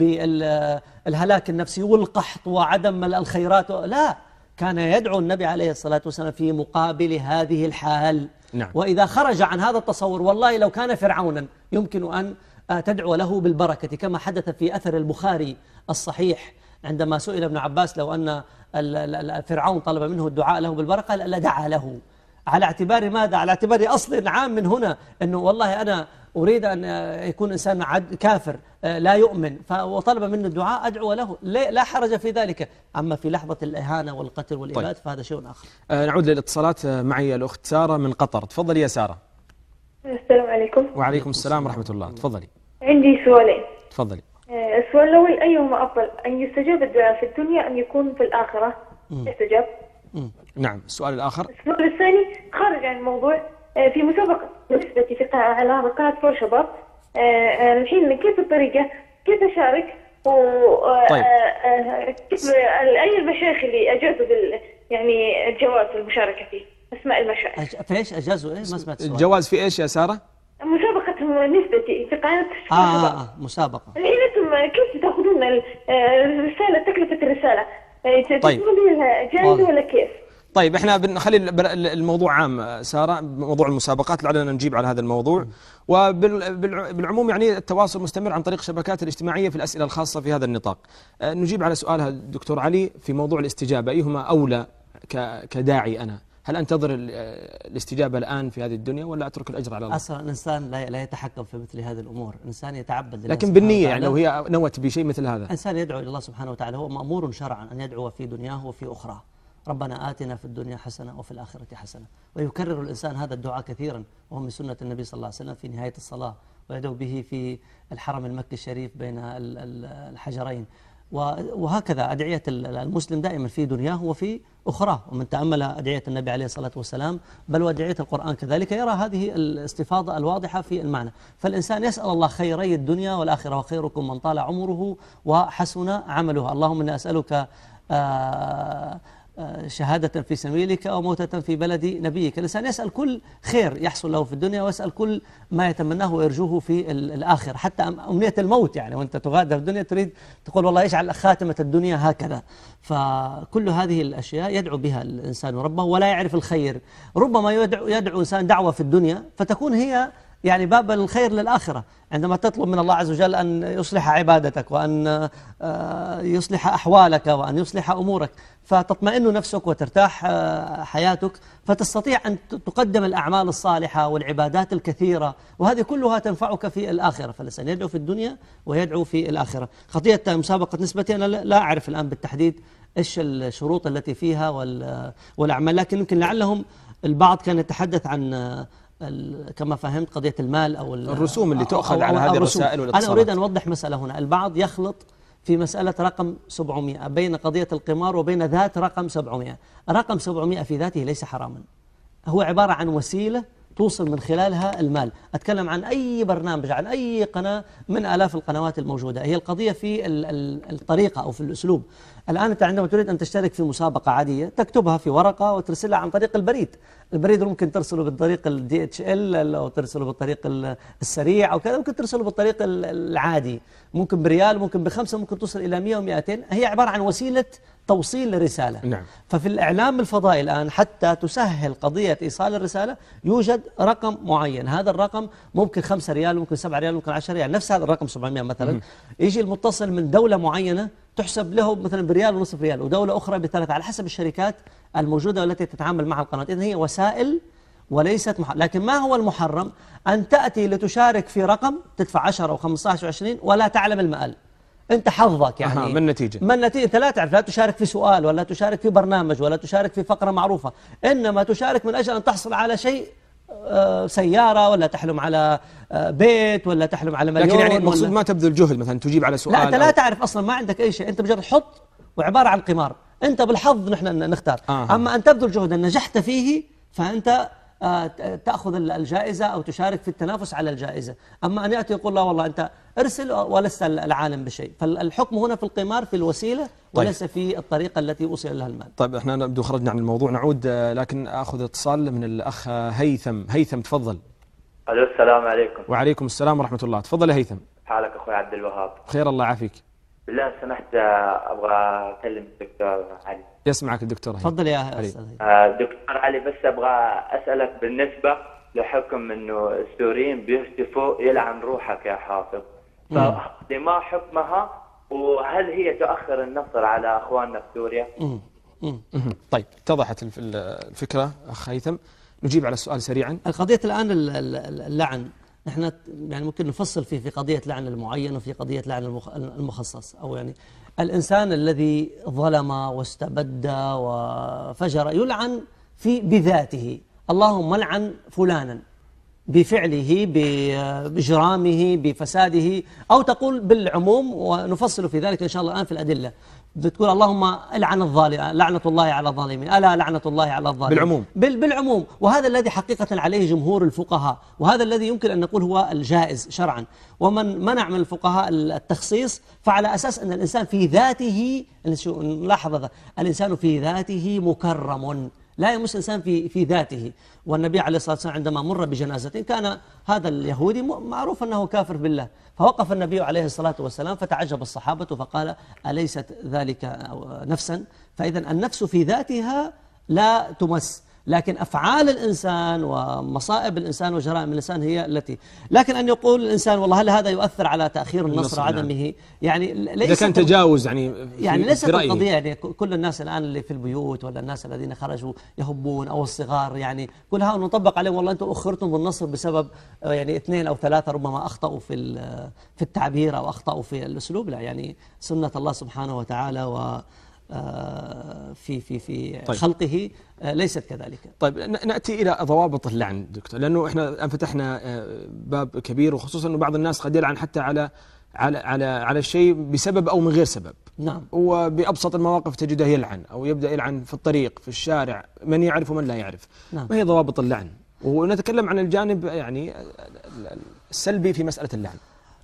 بالهلاك النفسي والقحط وعدم الخيرات؟ لا، كان يدعو النبي عليه الصلاة والسلام في مقابل هذه الحال. نعم. وإذا خرج عن هذا التصور والله لو كان فرعونا يمكن أن تدعو له بالبركة، كما حدث في أثر البخاري الصحيح عندما سئل ابن عباس لو أن فرعون طلب منه الدعاء له بالبركة لدعا له. على اعتبار ماذا؟ على اعتبار أصل عام من هنا أنه والله أنا أريد أن يكون إنسان كافر لا يؤمن وطلب منه الدعاء أدعو له، لا حرج في ذلك. أما في لحظة الإهانة والقتل والإبادة طيب. فهذا شيء آخر. آه نعود للاتصالات. معي الأخت سارة من قطر. تفضلي يا سارة. السلام عليكم. وعليكم السلام ورحمة الله. تفضلي. عندي سؤالين. تفضلي. السؤال الأول أيهما أفضل، أن يستجاب الدعاء في الدنيا أم يكون في الآخرة يستجاب؟ نعم. السؤال الآخر. السؤال الثاني خارج عن الموضوع، في مسابقة بالنسبة في على قناة فور شباب الحين كيف الطريقة كيف أشارك و طيب. كيف أي المشايخ اللي أجازوا بال يعني الجواز المشاركة فيه، أسماء المشايخ فايش أجازوا إيه؟ ما سمعت السؤال. الجواز في إيش يا سارة؟ مسابقة نسبتي في قناة آه, آه, آه مسابقة. الحين أنتم كيف تأخذون الرسالة تكلفة الرسالة؟ طيب. جاهزة ولا كيف؟ طيب احنا بنخلي الموضوع عام سارة، موضوع المسابقات لعلنا نجيب على هذا الموضوع. وبالعموم يعني التواصل مستمر عن طريق الشبكات الاجتماعية في الأسئلة الخاصة في هذا النطاق. نجيب على سؤالها الدكتور علي في موضوع الاستجابة، أيهما أولى كداعي أنا؟ هل أنتظر الاستجابة الآن في هذه الدنيا ولا أترك الأجر على الله؟ أصلا الإنسان لا يتحكم في مثل هذه الأمور، الإنسان يتعبد لله لكن بالنية. يعني لو هي نوت بشيء مثل هذا، الإنسان يدعو إلى الله سبحانه وتعالى، هو مأمور شرعا أن يدعو في دنياه وفي أخرى، ربنا آتنا في الدنيا حسنة وفي الآخرة حسنة. ويكرر الإنسان هذا الدعاء كثيرا، وهو من سنة النبي صلى الله عليه وسلم في نهاية الصلاة، ويدعو به في الحرم المكي الشريف بين الحجرين. وهكذا أدعية المسلم دائما في دنياه وفي أخرى. ومن تأمل أدعية النبي عليه الصلاة والسلام بل وأدعية القرآن كذلك يرى هذه الاستفاضة الواضحة في المعنى. فالإنسان يسأل الله خيري الدنيا والآخرة، وخيركم من طال عمره وحسن عمله. اللهم إني أسألك آه شهادة في سبيلك أو موتة في بلد نبيك. الإنسان يسأل كل خير يحصل له في الدنيا، ويسأل كل ما يتمناه ويرجوه في الآخر، حتى أمنية الموت. يعني وأنت تغادر الدنيا تريد تقول والله يجعل خاتمة الدنيا هكذا. فكل هذه الأشياء يدعو بها الإنسان ربه ولا يعرف الخير. ربما يدعو, يدعو إنسان دعوة في الدنيا فتكون هي يعني باب الخير للآخرة، عندما تطلب من الله عز وجل أن يصلح عبادتك وأن يصلح أحوالك وأن يصلح أمورك، فتطمئن نفسك وترتاح حياتك، فتستطيع أن تقدم الأعمال الصالحة والعبادات الكثيرة، وهذه كلها تنفعك في الآخرة. فالإنسان يدعو في الدنيا ويدعو في الآخرة. قضية مسابقة نسبتي أنا لا أعرف الآن بالتحديد إيش الشروط التي فيها والأعمال، لكن يمكن لعلهم البعض كان يتحدث عن كما فهمت قضية المال أو الرسوم اللي تؤخذ على هذه الرسائل والاتصالات. أنا أريد أن أوضح مسألة هنا. البعض يخلط في مسألة رقم سبعمائة بين قضية القمار وبين ذات رقم سبعمائة. رقم سبعمائة في ذاته ليس حراما، هو عبارة عن وسيلة توصل من خلالها المال. أتكلم عن أي برنامج، عن أي قناة من آلاف القنوات الموجودة. هي القضية في الطريقة أو في الأسلوب. الآن أنت عندما تريد أن تشترك في مسابقة عادية تكتبها في ورقة وترسلها عن طريق البريد. البريد ممكن ترسله بالطريق الدي اتش ال أو ترسله بالطريق السريع أو كذا، ممكن ترسله بالطريق العادي، ممكن بريال، ممكن بخمسة، ممكن توصل إلى مئة ومئتين. هي عبارة عن وسيلة توصيل الرسالة. نعم. ففي الإعلام الفضائي الآن حتى تسهل قضية إيصال الرسالة يوجد رقم معين. هذا الرقم ممكن خمسة ريال، ممكن سبعة ريال، ممكن عشرة ريال. نفس هذا الرقم سبعمائة مثلا م. يجي المتصل من دولة معينة تحسب له مثلا بريال ونصف ريال، ودولة أخرى بثلاثة، على حسب الشركات الموجودة والتي تتعامل مع القناة. إذن هي وسائل وليست محرم. لكن ما هو المحرم؟ أن تأتي لتشارك في رقم تدفع عشرة أو خمسة عشر وعشرين ولا تعلم المآل. أنت حظك يعني أه من نتيجة من نتيجة أنت لا تعرف، لا تشارك في سؤال ولا تشارك في برنامج ولا تشارك في فقرة معروفة، إنما تشارك من أجل أن تحصل على شيء، سيارة ولا تحلم على بيت ولا تحلم على مليون. لكن يعني المقصود ما تبذل جهد مثلا تجيب على سؤال. لا أنت لا تعرف أصلا، ما عندك أي شيء، أنت مجرد حط وعبارة عن قمار. أنت بالحظ نحن نختار. آه. أما أن تبذل جهدا نجحت فيه فأنت تأخذ الجائزة أو تشارك في التنافس على الجائزة. أما أن يأتي يقول لا والله أنت ارسل ولست العالم بشيء. فالحكم هنا في القمار في الوسيلة وليس طيب. في الطريقة التي وصل لها المال. طيب احنا نبدو خرجنا عن الموضوع، نعود لكن أخذ اتصال من الأخ هيثم. هيثم تفضل. ألو السلام عليكم. وعليكم السلام ورحمة الله. تفضل يا هيثم. حالك أخوي عبد الوهاب؟ خير الله يعافيك. بالله سمحت أبغى أكلم الدكتور علي. يسمعك الدكتور. تفضل يا علي. آه دكتور علي، بس أبغى أسألك بالنسبة لحكم إنه السوريين بيهتفوا يلعن روحك يا حافظ، فما حكمها، وهل هي تؤخر النصر على أخواننا في سوريا؟ مم. مم. طيب اتضحت الفكرة أخ هيثم، نجيب على السؤال سريعا. القضية الآن اللعن، نحن يعني ممكن نفصل فيه في قضية لعن المعين وفي قضية لعن المخصص. أو يعني الإنسان الذي ظلم واستبد وفجر يلعن في بذاته، اللهم لعن فلانا بفعله بإجرامه بفساده، أو تقول بالعموم ونفصل في ذلك إن شاء الله الآن في الأدلة. بتقول اللهم العن الظالم، لعنة الله على الظالمين، ألا لعنة الله على الظالمين بالعموم. بالعموم. وهذا الذي حقيقة عليه جمهور الفقهاء، وهذا الذي يمكن أن نقول هو الجائز شرعا. ومن منع من الفقهاء التخصيص فعلى أساس أن الإنسان في ذاته، نلاحظ هذا، الإنسان في ذاته مكرم، لا يمس إنسان في في ذاته. والنبي عليه الصلاة والسلام عندما مر بجنازة كان هذا اليهودي معروف أنه كافر بالله، فوقف النبي عليه الصلاة والسلام فتعجب الصحابة فقال أليست ذلك نفسا؟ فإذا النفس في ذاتها لا تمس، لكن أفعال الإنسان ومصائب الإنسان وجرائم الإنسان هي التي. لكن أن يقول الإنسان والله هل هذا يؤثر على تأخير النصر عدمه؟ يعني ليس إذا كان تجاوز يعني يعني ليست القضية يعني كل الناس الآن اللي في البيوت ولا الناس الذين خرجوا يهبون أو الصغار، يعني كل هؤلاء نطبق عليهم والله أنتم أخرتم بالنصر بسبب يعني اثنين أو ثلاثة ربما أخطأوا في في التعبير أو أخطأوا في الأسلوب. لا، يعني سنة الله سبحانه وتعالى و في في في طيب. خلقه ليست كذلك. طيب نأتي إلى ضوابط اللعن دكتور، لأنه إحنا فتحنا باب كبير، وخصوصا أنه بعض الناس قد يلعن حتى على على على على الشيء بسبب أو من غير سبب. نعم. وبأبسط المواقف تجده يلعن أو يبدأ يلعن في الطريق في الشارع، من يعرف ومن لا يعرف. نعم. ما هي ضوابط اللعن؟ ونتكلم عن الجانب يعني السلبي في مسألة اللعن.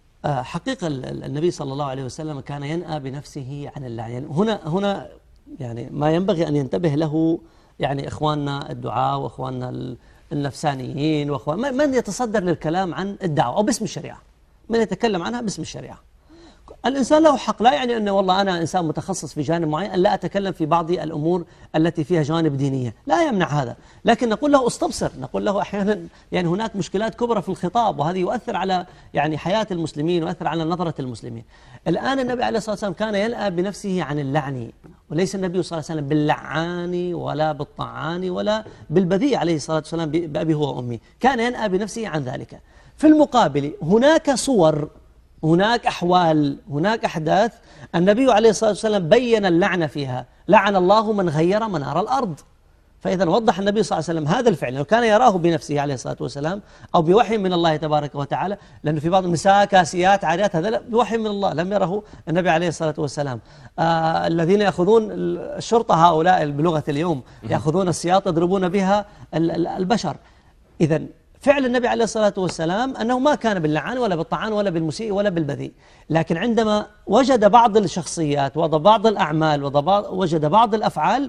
حقيقة النبي صلى الله عليه وسلم كان ينأى بنفسه عن اللعن. يعني هنا هنا يعني ما ينبغي أن ينتبه له يعني إخواننا الدعاة وإخواننا النفسانيين وإخوان من يتصدر للكلام عن الدعوة أو باسم الشريعة، من يتكلم عنها باسم الشريعة. الإنسان له حق، لا يعني أنه والله أنا إنسان متخصص في جانب معين أن لا أتكلم في بعض الأمور التي فيها جانب دينية، لا يمنع هذا، لكن نقول له استبصر، نقول له أحيانا يعني هناك مشكلات كبرى في الخطاب، وهذه يؤثر على يعني حياة المسلمين ويؤثر على نظرة المسلمين. الآن النبي عليه الصلاة والسلام كان ينأى بنفسه عن اللعن، وليس النبي صلى الله عليه وسلم باللعان ولا بالطعان ولا بالبذيء عليه الصلاة والسلام بأبي هو وأمي، كان ينأى بنفسه عن ذلك. في المقابل هناك صور، هناك أحوال، هناك أحداث النبي عليه الصلاة والسلام بين اللعنة فيها، لعن الله من غير منار الأرض. فإذا وضح النبي صلى الله عليه وسلم هذا الفعل، لو كان يراه بنفسه عليه الصلاة والسلام أو بوحي من الله تبارك وتعالى، لأنه في بعض النساء كاسيات عاريات، هذا بوحي من الله لم يره النبي عليه الصلاة والسلام. آه الذين يأخذون الشرطة هؤلاء بلغة اليوم يأخذون السياط يضربون بها البشر. إذن فعل النبي عليه الصلاة والسلام أنه ما كان باللعان ولا بالطعان ولا بالمسيء ولا بالبذيء، لكن عندما وجد بعض الشخصيات وبعض الأعمال ووجد بعض الأفعال،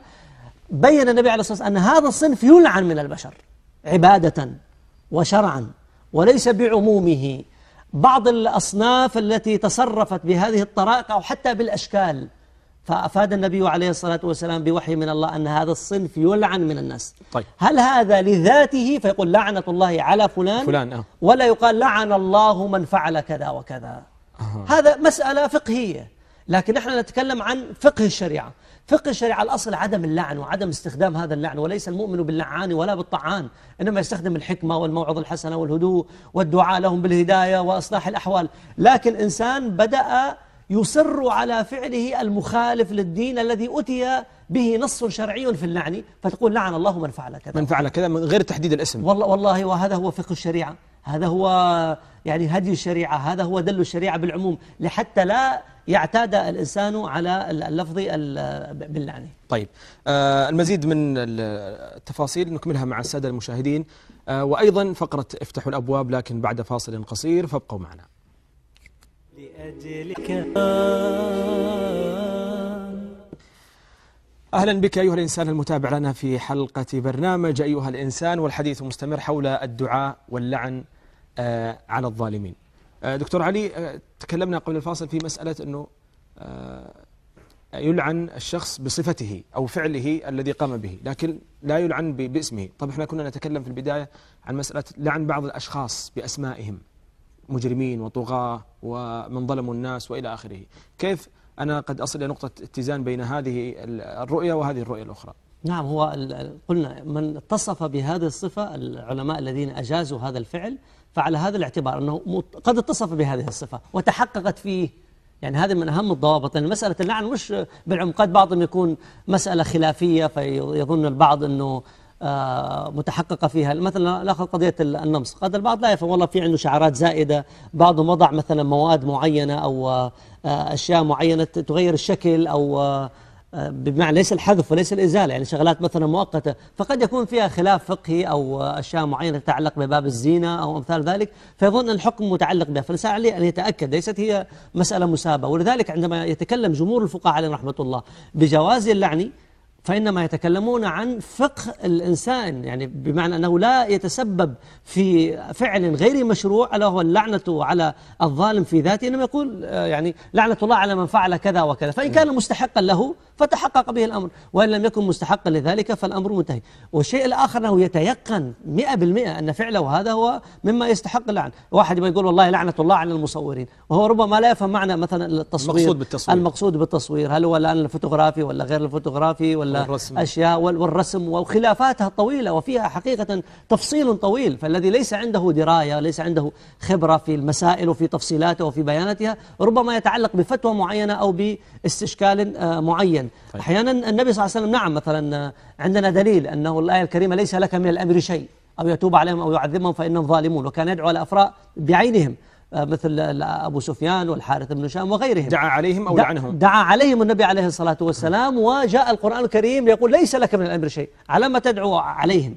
بين النبي عليه الصلاة والسلام أن هذا الصنف يلعن من البشر عبادة وشرعا وليس بعمومه. بعض الأصناف التي تصرفت بهذه الطرائق أو حتى بالأشكال، فأفاد النبي عليه الصلاة والسلام بوحي من الله أن هذا الصنف يلعن من الناس. طيب. هل هذا لذاته فيقول لعنة الله على فلان, فلان أه. ولا يقال لعن الله من فعل كذا وكذا؟ أه. هذا مسألة فقهية، لكن نحن نتكلم عن فقه الشريعة. فقه الشريعة الأصل عدم اللعن وعدم استخدام هذا اللعن، وليس المؤمن باللعان ولا بالطعان، إنما يستخدم الحكمة والموعظة الحسنة والهدوء والدعاء لهم بالهداية وإصلاح الأحوال. لكن إنسان بدأ يصر على فعله المخالف للدين الذي أتي به نص شرعي في اللعن، فتقول لعن الله من فعل كذا من فعل كذا من غير تحديد الاسم. والله والله وهذا هو فقه الشريعة، هذا هو يعني هدي الشريعة، هذا هو دل الشريعة بالعموم، لحتى لا يعتاد الإنسان على اللفظ باللعنة. طيب آه المزيد من التفاصيل نكملها مع السادة المشاهدين، آه وأيضا فقرة افتحوا الأبواب، لكن بعد فاصل قصير، فابقوا معنا. لأجلك أهلا بك أيها الإنسان المتابع لنا في حلقة برنامج أيها الإنسان، والحديث مستمر حول الدعاء واللعن آه على الظالمين. آه دكتور علي، آه تكلمنا قبل الفاصل في مسألة أنه آه يلعن الشخص بصفته أو فعله الذي قام به، لكن لا يلعن باسمه. طب احنا كنا نتكلم في البداية عن مسألة لعن بعض الأشخاص بأسمائهم، مجرمين وطغاة ومن ظلموا الناس وإلى آخره. كيف أنا قد أصل إلى نقطة اتزان بين هذه الرؤية وهذه الرؤية الأخرى؟ نعم، هو قلنا من اتصف بهذه الصفة العلماء الذين أجازوا هذا الفعل، فعلى هذا الاعتبار أنه قد اتصف بهذه الصفة وتحققت فيه، يعني هذه من أهم الضوابط. لأن مسألة اللعن مش بالعموم، قد بعضهم يكون مسألة خلافية فيظن البعض أنه آه متحققة فيها. مثلا ناخذ قضية النمص، قد البعض لا يفهم والله في عنده شعارات زائدة، بعضهم وضع مثلا مواد معينة أو آه أشياء معينة تغير الشكل، أو آه بمعنى ليس الحذف وليس الإزالة، يعني شغلات مثلا مؤقتة، فقد يكون فيها خلاف فقهي أو أشياء معينة تتعلق بباب الزينة أو أمثال ذلك، فيظن الحكم متعلق بها، فالإنسان عليه أن يتأكد ليست هي مسألة مسابة. ولذلك عندما يتكلم جمهور الفقهاء عليهم رحمة الله بجواز اللعن، فإنما يتكلمون عن فقه الإنسان، يعني بمعنى أنه لا يتسبب في فعل غير مشروع ألا هو اللعنة على الظالم في ذاته، إنما يقول يعني لعنة الله على من فعل كذا وكذا، فإن كان مستحقا له فتحقق به الأمر، وإن لم يكن مستحقا لذلك فالأمر منتهي. والشيء الآخر أنه يتيقن مئة بالمئة أن فعله هذا هو مما يستحق اللعن. واحد يقول والله لعنة الله على المصورين، وهو ربما لا يفهم معنى مثلا التصوير، المقصود بالتصوير, المقصود بالتصوير هل هو الآن الفوتوغرافي ولا غير الفوتوغرافي ولا والرسم. أشياء والرسم وخلافاتها الطويلة، وفيها حقيقة تفصيل طويل. فالذي ليس عنده دراية، ليس عنده خبرة في المسائل وفي تفصيلاتها وفي بياناتها، ربما يتعلق بفتوى معينة أو باستشكال معين. طيب. أحيانا النبي صلى الله عليه وسلم نعم مثلا عندنا دليل أنه الآية الكريمة ليس لك من الأمر شيء أو يتوب عليهم أو يعذبهم فإنهم ظالمون، وكان يدعو على أفراء بعينهم مثل أبو سفيان والحارث بن هشام وغيرهم. دعا عليهم أو لعنهم؟ دعا عليهم النبي عليه الصلاة والسلام، وجاء القرآن الكريم يقول ليس لك من الأمر شيء، على ما تدعو عليهم.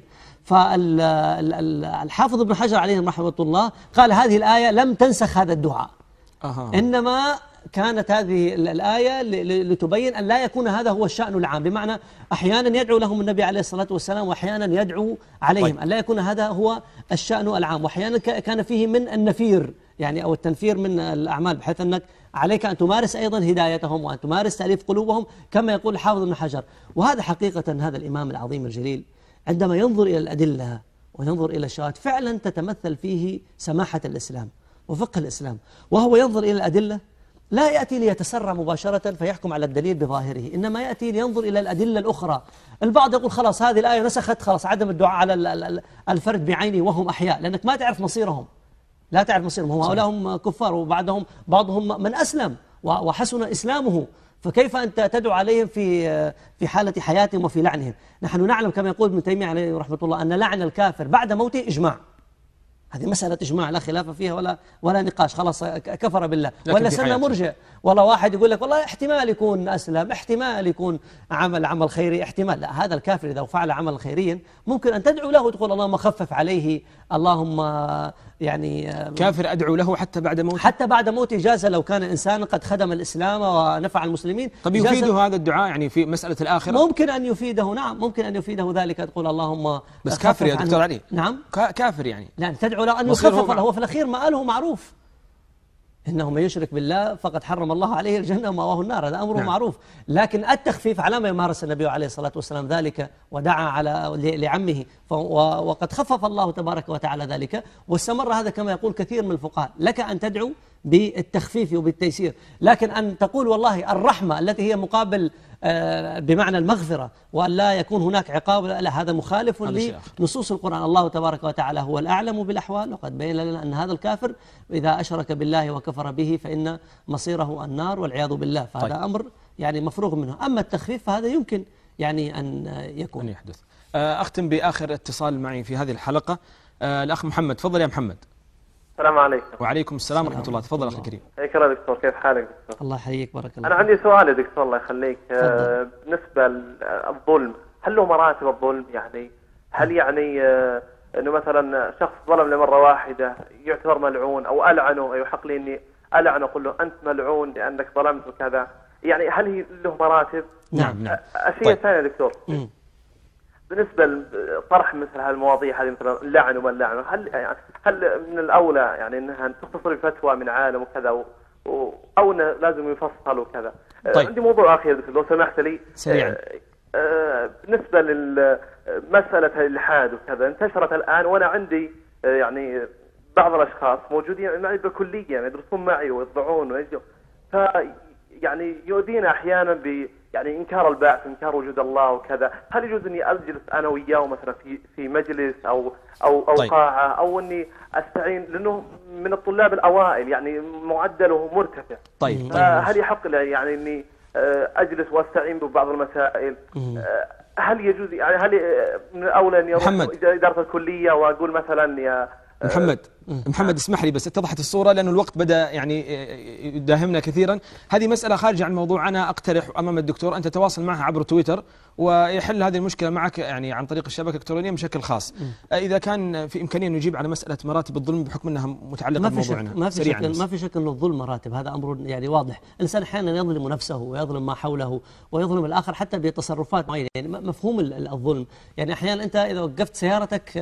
فالحافظ ابن حجر عليه رحمة الله قال هذه الآية لم تنسخ هذا الدعاء، أه. إنما كانت هذه الآية لتبين أن لا يكون هذا هو الشأن العام، بمعنى أحيانا يدعو لهم النبي عليه الصلاة والسلام وأحيانا يدعو عليهم. طيب. أن لا يكون هذا هو الشأن العام، وأحيانا كان فيه من النفير يعني أو التنفير من الأعمال، بحيث أنك عليك أن تمارس أيضا هدايتهم وأن تمارس تأليف قلوبهم كما يقول الحافظ ابن حجر. وهذا حقيقة هذا الإمام العظيم الجليل عندما ينظر إلى الأدلة وينظر إلى الشواهد فعلا تتمثل فيه سماحة الإسلام وفقه الإسلام، وهو ينظر إلى الأدلة لا يأتي ليتسرع مباشرة فيحكم على الدليل بظاهره، إنما يأتي لينظر إلى الأدلة الأخرى. البعض يقول خلاص هذه الآية نسخت، خلاص عدم الدعاء على الفرد بعينه وهم أحياء، لأنك ما تعرف مصيرهم، لا تعرف مصيرهم، هم هؤلاء هم كفار وبعدهم بعضهم من أسلم وحسن إسلامه، فكيف أنت تدعو عليهم في في حالة حياتهم وفي لعنهم؟ نحن نعلم كما يقول ابن تيمية عليه رحمة الله أن لعن الكافر بعد موته إجماع، هذه مسألة إجماع لا خلاف فيها ولا ولا نقاش، خلاص كفر بالله. ولا سنة مرجع، والله واحد يقول لك والله احتمال يكون أسلم، احتمال يكون عمل عمل خيري، احتمال. لا، هذا الكافر إذا فعل عمل خيريا ممكن أن تدعو له وتقول اللهم خفف عليه، اللهم يعني كافر أدعو له حتى بعد موته، حتى بعد موته جاز لو كان إنسانا قد خدم الإسلام ونفع المسلمين. طب يفيده هذا الدعاء يعني في مسألة الآخرة؟ ممكن أن يفيده، نعم ممكن أن يفيده ذلك، تقول اللهم بس كافر يا دكتور علي. نعم كافر يعني، لا تدعو له أن يخفف له، هو في الأخير مآله معروف، إنه من يشرك بالله فقد حرم الله عليه الجنة ومأواه النار، هذا أمره نعم. معروف. لكن التخفيف على ما يمارس النبي عليه الصلاة والسلام ذلك ودعا على لعمه، وقد خفف الله تبارك وتعالى ذلك واستمر هذا كما يقول كثير من الفقهاء. لك أن تدعو بالتخفيف وبالتيسير، لكن أن تقول والله الرحمة التي هي مقابل بمعنى المغفرة وأن لا يكون هناك عقاب، لا، هذا مخالف لنصوص القرآن. الله تبارك وتعالى هو الأعلم بالأحوال، وقد بين لنا أن هذا الكافر إذا أشرك بالله وكفر به فإن مصيره النار والعياذ بالله، فهذا طيب. أمر يعني مفروغ منه. أما التخفيف فهذا يمكن يعني أن يكون أن يحدث. أختم بآخر اتصال معي في هذه الحلقة، الأخ محمد. تفضل يا محمد. السلام عليكم. وعليكم السلام ورحمة الله. تفضل أخي الكريم. حياك الله دكتور، كيف حالك دكتور؟ الله يحييك، بارك الله. أنا عندي سؤال يا دكتور الله يخليك. آه بالنسبة للظلم، هل له مراتب الظلم؟ يعني هل يعني آه إنه مثلا شخص ظلم لمرة واحدة يعتبر ملعون، أو ألعنه أو يحق لي إني ألعنه أقول له أنت ملعون لأنك ظلمت وكذا، يعني هل هي له مراتب؟ نعم نعم. الشيء الثاني يا دكتور، م. بالنسبة لطرح مثل هالمواضيع هذه مثلا اللعن وما اللعن، هل يعني هل من الأولى يعني أنها تختصر الفتوى من عالم وكذا و... أو لازم يفصل وكذا؟ طيب. عندي موضوع أخير لو سمحت لي سريعا. آه بالنسبة للمسألة الإلحاد وكذا انتشرت الآن، وأنا عندي آه يعني بعض الأشخاص موجودين معي بالكلية يعني يدرسون معي ويطبعون ويجوا، ف يعني يؤذينا أحيانا ب يعني إنكار البعث، إنكار وجود الله وكذا. هل يجوز إني أجلس أنا وياه مثلا في في مجلس أو أو أو طيب. قاعة، أو إني أستعين لأنه من الطلاب الأوائل يعني معدله مرتفع. طيب. طيب. هل يحق لي يعني إني أجلس وأستعين ببعض المسائل؟ هل يجوز يعني هل من الأولى إني أروح إدارة الكلية وأقول مثلا يا محمد محمد اسمح لي بس اتضحت الصورة لأنه الوقت بدأ يعني يداهمنا كثيرا. هذه مسألة خارجة عن موضوع. أنا أقترح أمام الدكتور أن تتواصل معه عبر تويتر ويحل هذه المشكلة معك يعني عن طريق الشبكة الإلكترونية بشكل خاص. إذا كان في إمكانية نجيب على مسألة مراتب الظلم بحكم أنها متعلقة بموضوعنا. ما في شك ما في شك أن الظلم مراتب، هذا أمر يعني واضح. الإنسان أحيانا يظلم نفسه ويظلم ما حوله ويظلم الآخر حتى بتصرفات معينة، يعني مفهوم الظلم. يعني أحيانا أنت إذا وقفت سيارتك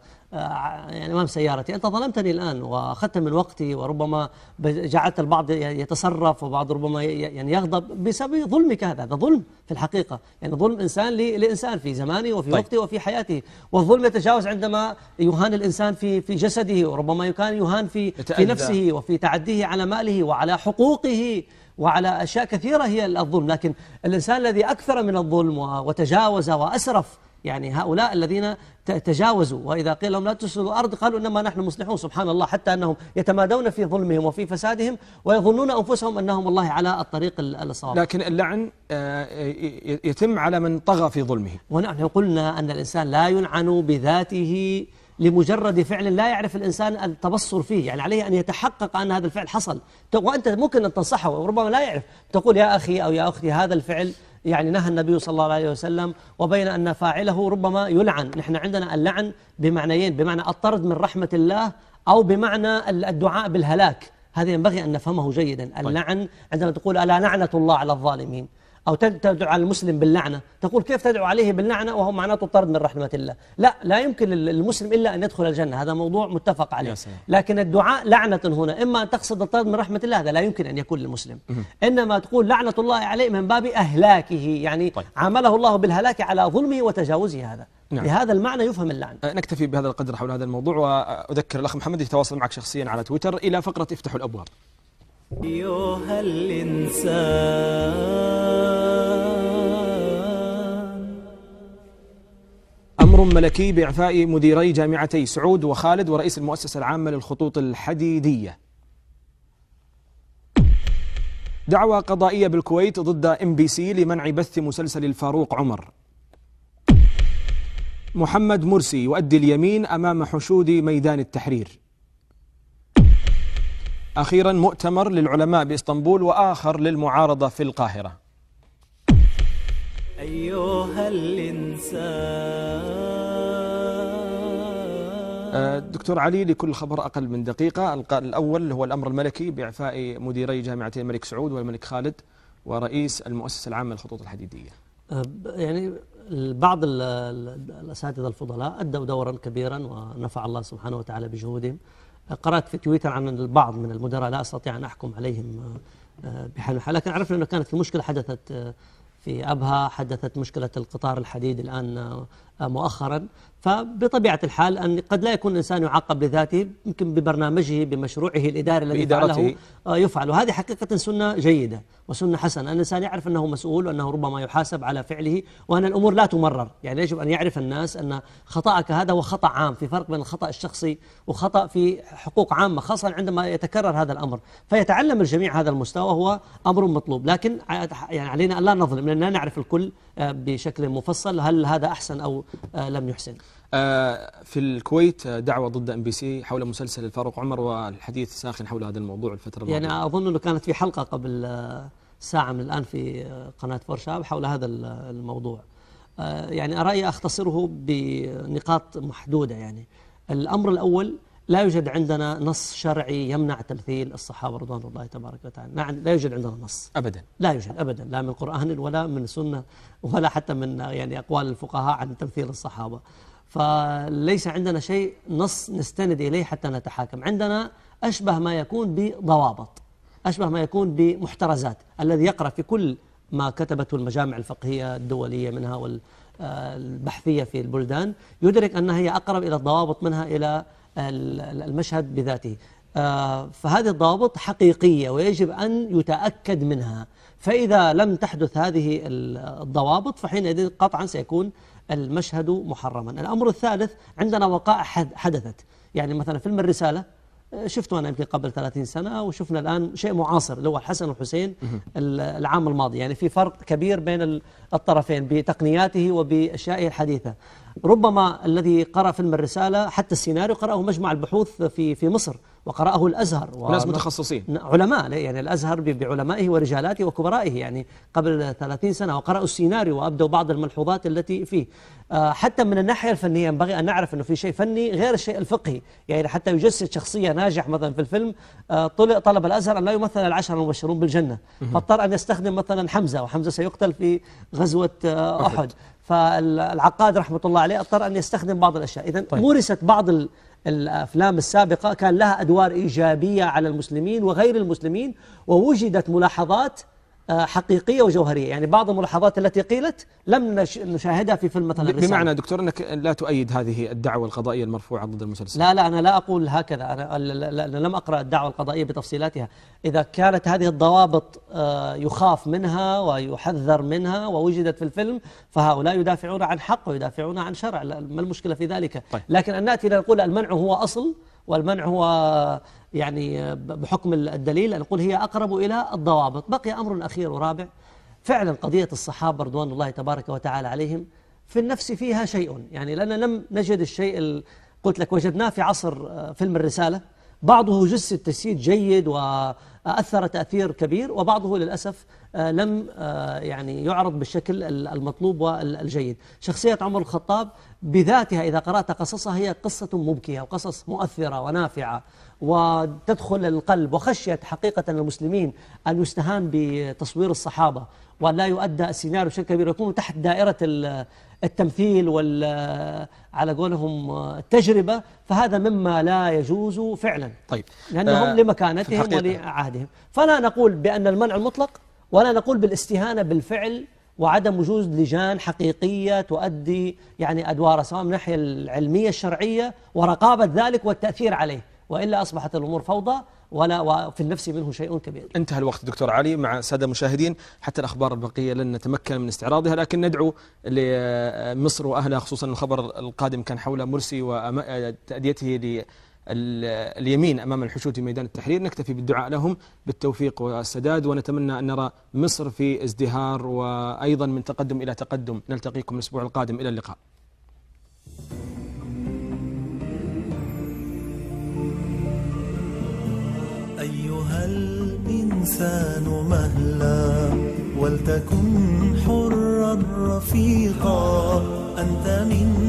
يعني أمام سيارتي، أنت ظلمتني الآن وأخذت من وقتي، وربما جعلت البعض يتصرف وبعض ربما يعني يغضب بسبب ظلمك. هذا هذا ظلم في الحقيقة، يعني ظلم إنسان لإنسان في زمانه وفي طيب. وقته وفي حياته. والظلم يتجاوز عندما يهان الإنسان في في جسده، وربما كان يهان في في نفسه وفي تعديه على ماله وعلى حقوقه وعلى أشياء كثيرة هي الظلم. لكن الإنسان الذي أكثر من الظلم وتجاوز وأسرف، يعني هؤلاء الذين تجاوزوا، وإذا قيل لهم لا تفسدوا الأرض قالوا إنما نحن مصلحون. سبحان الله، حتى أنهم يتمادون في ظلمهم وفي فسادهم ويظنون أنفسهم أنهم والله على الطريق الصواب. لكن اللعن يتم على من طغى في ظلمه. ونحن قلنا أن الإنسان لا يلعن بذاته لمجرد فعل لا يعرف الإنسان التبصر فيه، يعني عليه أن يتحقق أن هذا الفعل حصل، وأنت ممكن أن تنصحه وربما لا يعرف، تقول يا أخي أو يا أختي هذا الفعل يعني نهى النبي صلى الله عليه وسلم، وبين أن فاعله ربما يلعن. نحن عندنا اللعن بمعنيين، بمعنى الطرد من رحمة الله أو بمعنى الدعاء بالهلاك. هذا ينبغي أن نفهمه جيدا. اللعن عندما تقول ألا لعنة الله على الظالمين، أو تدعو على المسلم باللعنة، تقول كيف تدعو عليه باللعنة وهو معناته الطرد من رحمة الله؟ لا، لا يمكن المسلم إلا أن يدخل الجنة، هذا موضوع متفق عليه. لكن الدعاء لعنة هنا إما أن تقصد الطرد من رحمة الله، هذا لا يمكن أن يكون للمسلم. إنما تقول لعنة الله عليه من باب أهلاكه، يعني طيب. عامله الله بالهلاك على ظلمه وتجاوزه، هذا نعم. بهذا المعنى يفهم اللعن. نكتفي بهذا القدر حول هذا الموضوع، وأذكر الأخ محمد يتواصل معك شخصيا على تويتر إلى فقرة افتحوا الأبواب. أيها الإنسان. أمر ملكي بإعفاء مديري جامعتي سعود وخالد ورئيس المؤسسة العامة للخطوط الحديدية. دعوى قضائية بالكويت ضد إم بي سي لمنع بث مسلسل الفاروق عمر. محمد مرسي يؤدي اليمين أمام حشود ميدان التحرير. أخيرا مؤتمر للعلماء بإسطنبول وآخر للمعارضة في القاهرة. أيها الإنسان. دكتور علي، لكل خبر أقل من دقيقة. الأول هو الأمر الملكي بإعفاء مديري جامعتي الملك سعود والملك خالد ورئيس المؤسسة العامة للخطوط الحديدية. يعني بعض الأساتذة الفضلاء أدوا دورا كبيرا ونفع الله سبحانه وتعالى بجهودهم. قرأت في تويتر عن البعض من المدراء لا أستطيع أن أحكم عليهم بحال وحال، لكن عرفنا أنه كانت في مشكلة حدثت في أبها، حدثت مشكلة القطار الحديد الآن مؤخرا. فبطبيعة الحال أن قد لا يكون الإنسان يعاقب لذاته، يمكن ببرنامجه بمشروعه الإداري الذي فعله يفعل، وهذه حقيقة سنة جيدة وسنة حسنة. أن الإنسان يعرف أنه مسؤول وأنه ربما يحاسب على فعله، وأن الأمور لا تمرر. يعني يجب أن يعرف الناس أن خطأك هذا هو خطأ عام، في فرق بين الخطأ الشخصي وخطأ في حقوق عامة، خاصة عندما يتكرر هذا الأمر. فيتعلم الجميع هذا المستوى، هو أمر مطلوب، لكن يعني علينا أن لا نظلم، لأننا نعرف الكل بشكل مفصل هل هذا أحسن أو لم يحسن. في الكويت دعوة ضد ام بي سي حول مسلسل الفاروق عمر، والحديث ساخن حول هذا الموضوع الفترة الماضية. يعني أظن أنه كانت في حلقة قبل ساعة من الآن في قناة فورشاب حول هذا الموضوع. يعني أرأي أختصره بنقاط محدودة. يعني الأمر الأول، لا يوجد عندنا نص شرعي يمنع تمثيل الصحابة رضوان الله تبارك وتعالى. لا يوجد عندنا نص أبدا، لا يوجد أبدا، لا من قرآن ولا من سنة ولا حتى من يعني أقوال الفقهاء عن تمثيل الصحابة. فليس عندنا شيء نص نستند إليه حتى نتحاكم. عندنا أشبه ما يكون بضوابط، أشبه ما يكون بمحترزات. الذي يقرأ في كل ما كتبته المجامع الفقهية الدولية منها والبحثية في البلدان يدرك أنها هي أقرب إلى الضوابط منها إلى المشهد بذاته. فهذه الضوابط حقيقية ويجب أن يتأكد منها. فإذا لم تحدث هذه الضوابط فحينئذ قطعا سيكون المشهد محرما. الأمر الثالث، عندنا وقائع حدثت. يعني مثلا فيلم الرسالة شفته أنا يمكن قبل ثلاثين سنة، وشفنا الآن شيء معاصر اللي هو الحسن والحسين العام الماضي. يعني في فرق كبير بين الطرفين بتقنياته وبأشيائه الحديثة. ربما الذي قرأ فيلم الرسالة حتى السيناريو قرأه مجمع البحوث في في مصر، وقرأه الأزهر ناس متخصصين علماء، يعني الأزهر بعلمائه ورجالاته وكبرائه يعني قبل ثلاثين سنة، وقرأوا السيناريو وأبدوا بعض الملحوظات التي فيه. حتى من الناحية الفنية ينبغي أن نعرف أنه في شيء فني غير الشيء الفقهي. يعني حتى يجسد شخصية ناجح مثلا في الفيلم، طلب الأزهر أن لا يمثل العشرة المبشرون بالجنة، فاضطر أن يستخدم مثلا حمزة، وحمزة سيقتل في غزوة أحد. فالعقاد رحمة الله عليه اضطر أن يستخدم بعض الأشياء. إذن طيب. مورست بعض الأفلام السابقة كان لها أدوار إيجابية على المسلمين وغير المسلمين، ووجدت ملاحظات حقيقية وجوهرية. يعني بعض الملاحظات التي قيلت لم نشاهدها في فيلم مثلا الرسالة. بمعنى دكتور أنك لا تؤيد هذه الدعوة القضائية المرفوعة ضد المسلسل؟ لا لا أنا لا أقول هكذا، أنا, أنا لم أقرأ الدعوة القضائية بتفصيلاتها. إذا كانت هذه الضوابط يخاف منها ويحذر منها ووجدت في الفيلم فهؤلاء يدافعون عن حق ويدافعون عن شرع، ما المشكلة في ذلك؟ طيب. لكن أن نأتي نقول المنع هو أصل والمنع هو يعني بحكم الدليل، نقول هي أقرب إلى الضوابط. بقي أمر أخير ورابع، فعلا قضية الصحابة رضوان الله تبارك وتعالى عليهم في النفس فيها شيء، يعني لأننا لم نجد الشيء قلت لك وجدناه في عصر فيلم الرسالة، بعضه جسد تجسيد جيد وأثر تأثير كبير، وبعضه للأسف لم يعني يعرض بالشكل المطلوب والجيد. شخصية عمر الخطاب بذاتها إذا قرأت قصصها هي قصة مبكية وقصص مؤثرة ونافعة وتدخل القلب، وخشية حقيقة المسلمين أن يستهان بتصوير الصحابة وأن لا يؤدى السيناريو بشكل كبير، يكونوا تحت دائرة التمثيل وال على قولهم التجربة، فهذا مما لا يجوز فعلا. طيب. لأنهم آه لمكانتهم ولعهدهم. فلا نقول بأن المنع المطلق ولا نقول بالاستهانة بالفعل وعدم وجود لجان حقيقية تؤدي يعني أدوار سواء من الناحية العلمية الشرعية ورقابة ذلك والتأثير عليه، وإلا أصبحت الأمور فوضى ولا وفي النفس منه شيء كبير. انتهى الوقت دكتور علي. مع السادة المشاهدين حتى الأخبار البقية لن نتمكن من استعراضها، لكن ندعو لمصر وأهلها، خصوصا الخبر القادم كان حول مرسي وتأديته لليمين أمام الحشود في ميدان التحرير. نكتفي بالدعاء لهم بالتوفيق والسداد، ونتمنى أن نرى مصر في ازدهار وأيضا من تقدم إلى تقدم. نلتقيكم الأسبوع القادم، إلى اللقاء. أيها الإنسان مهلا ولتكن حرا رفيقا، أنت من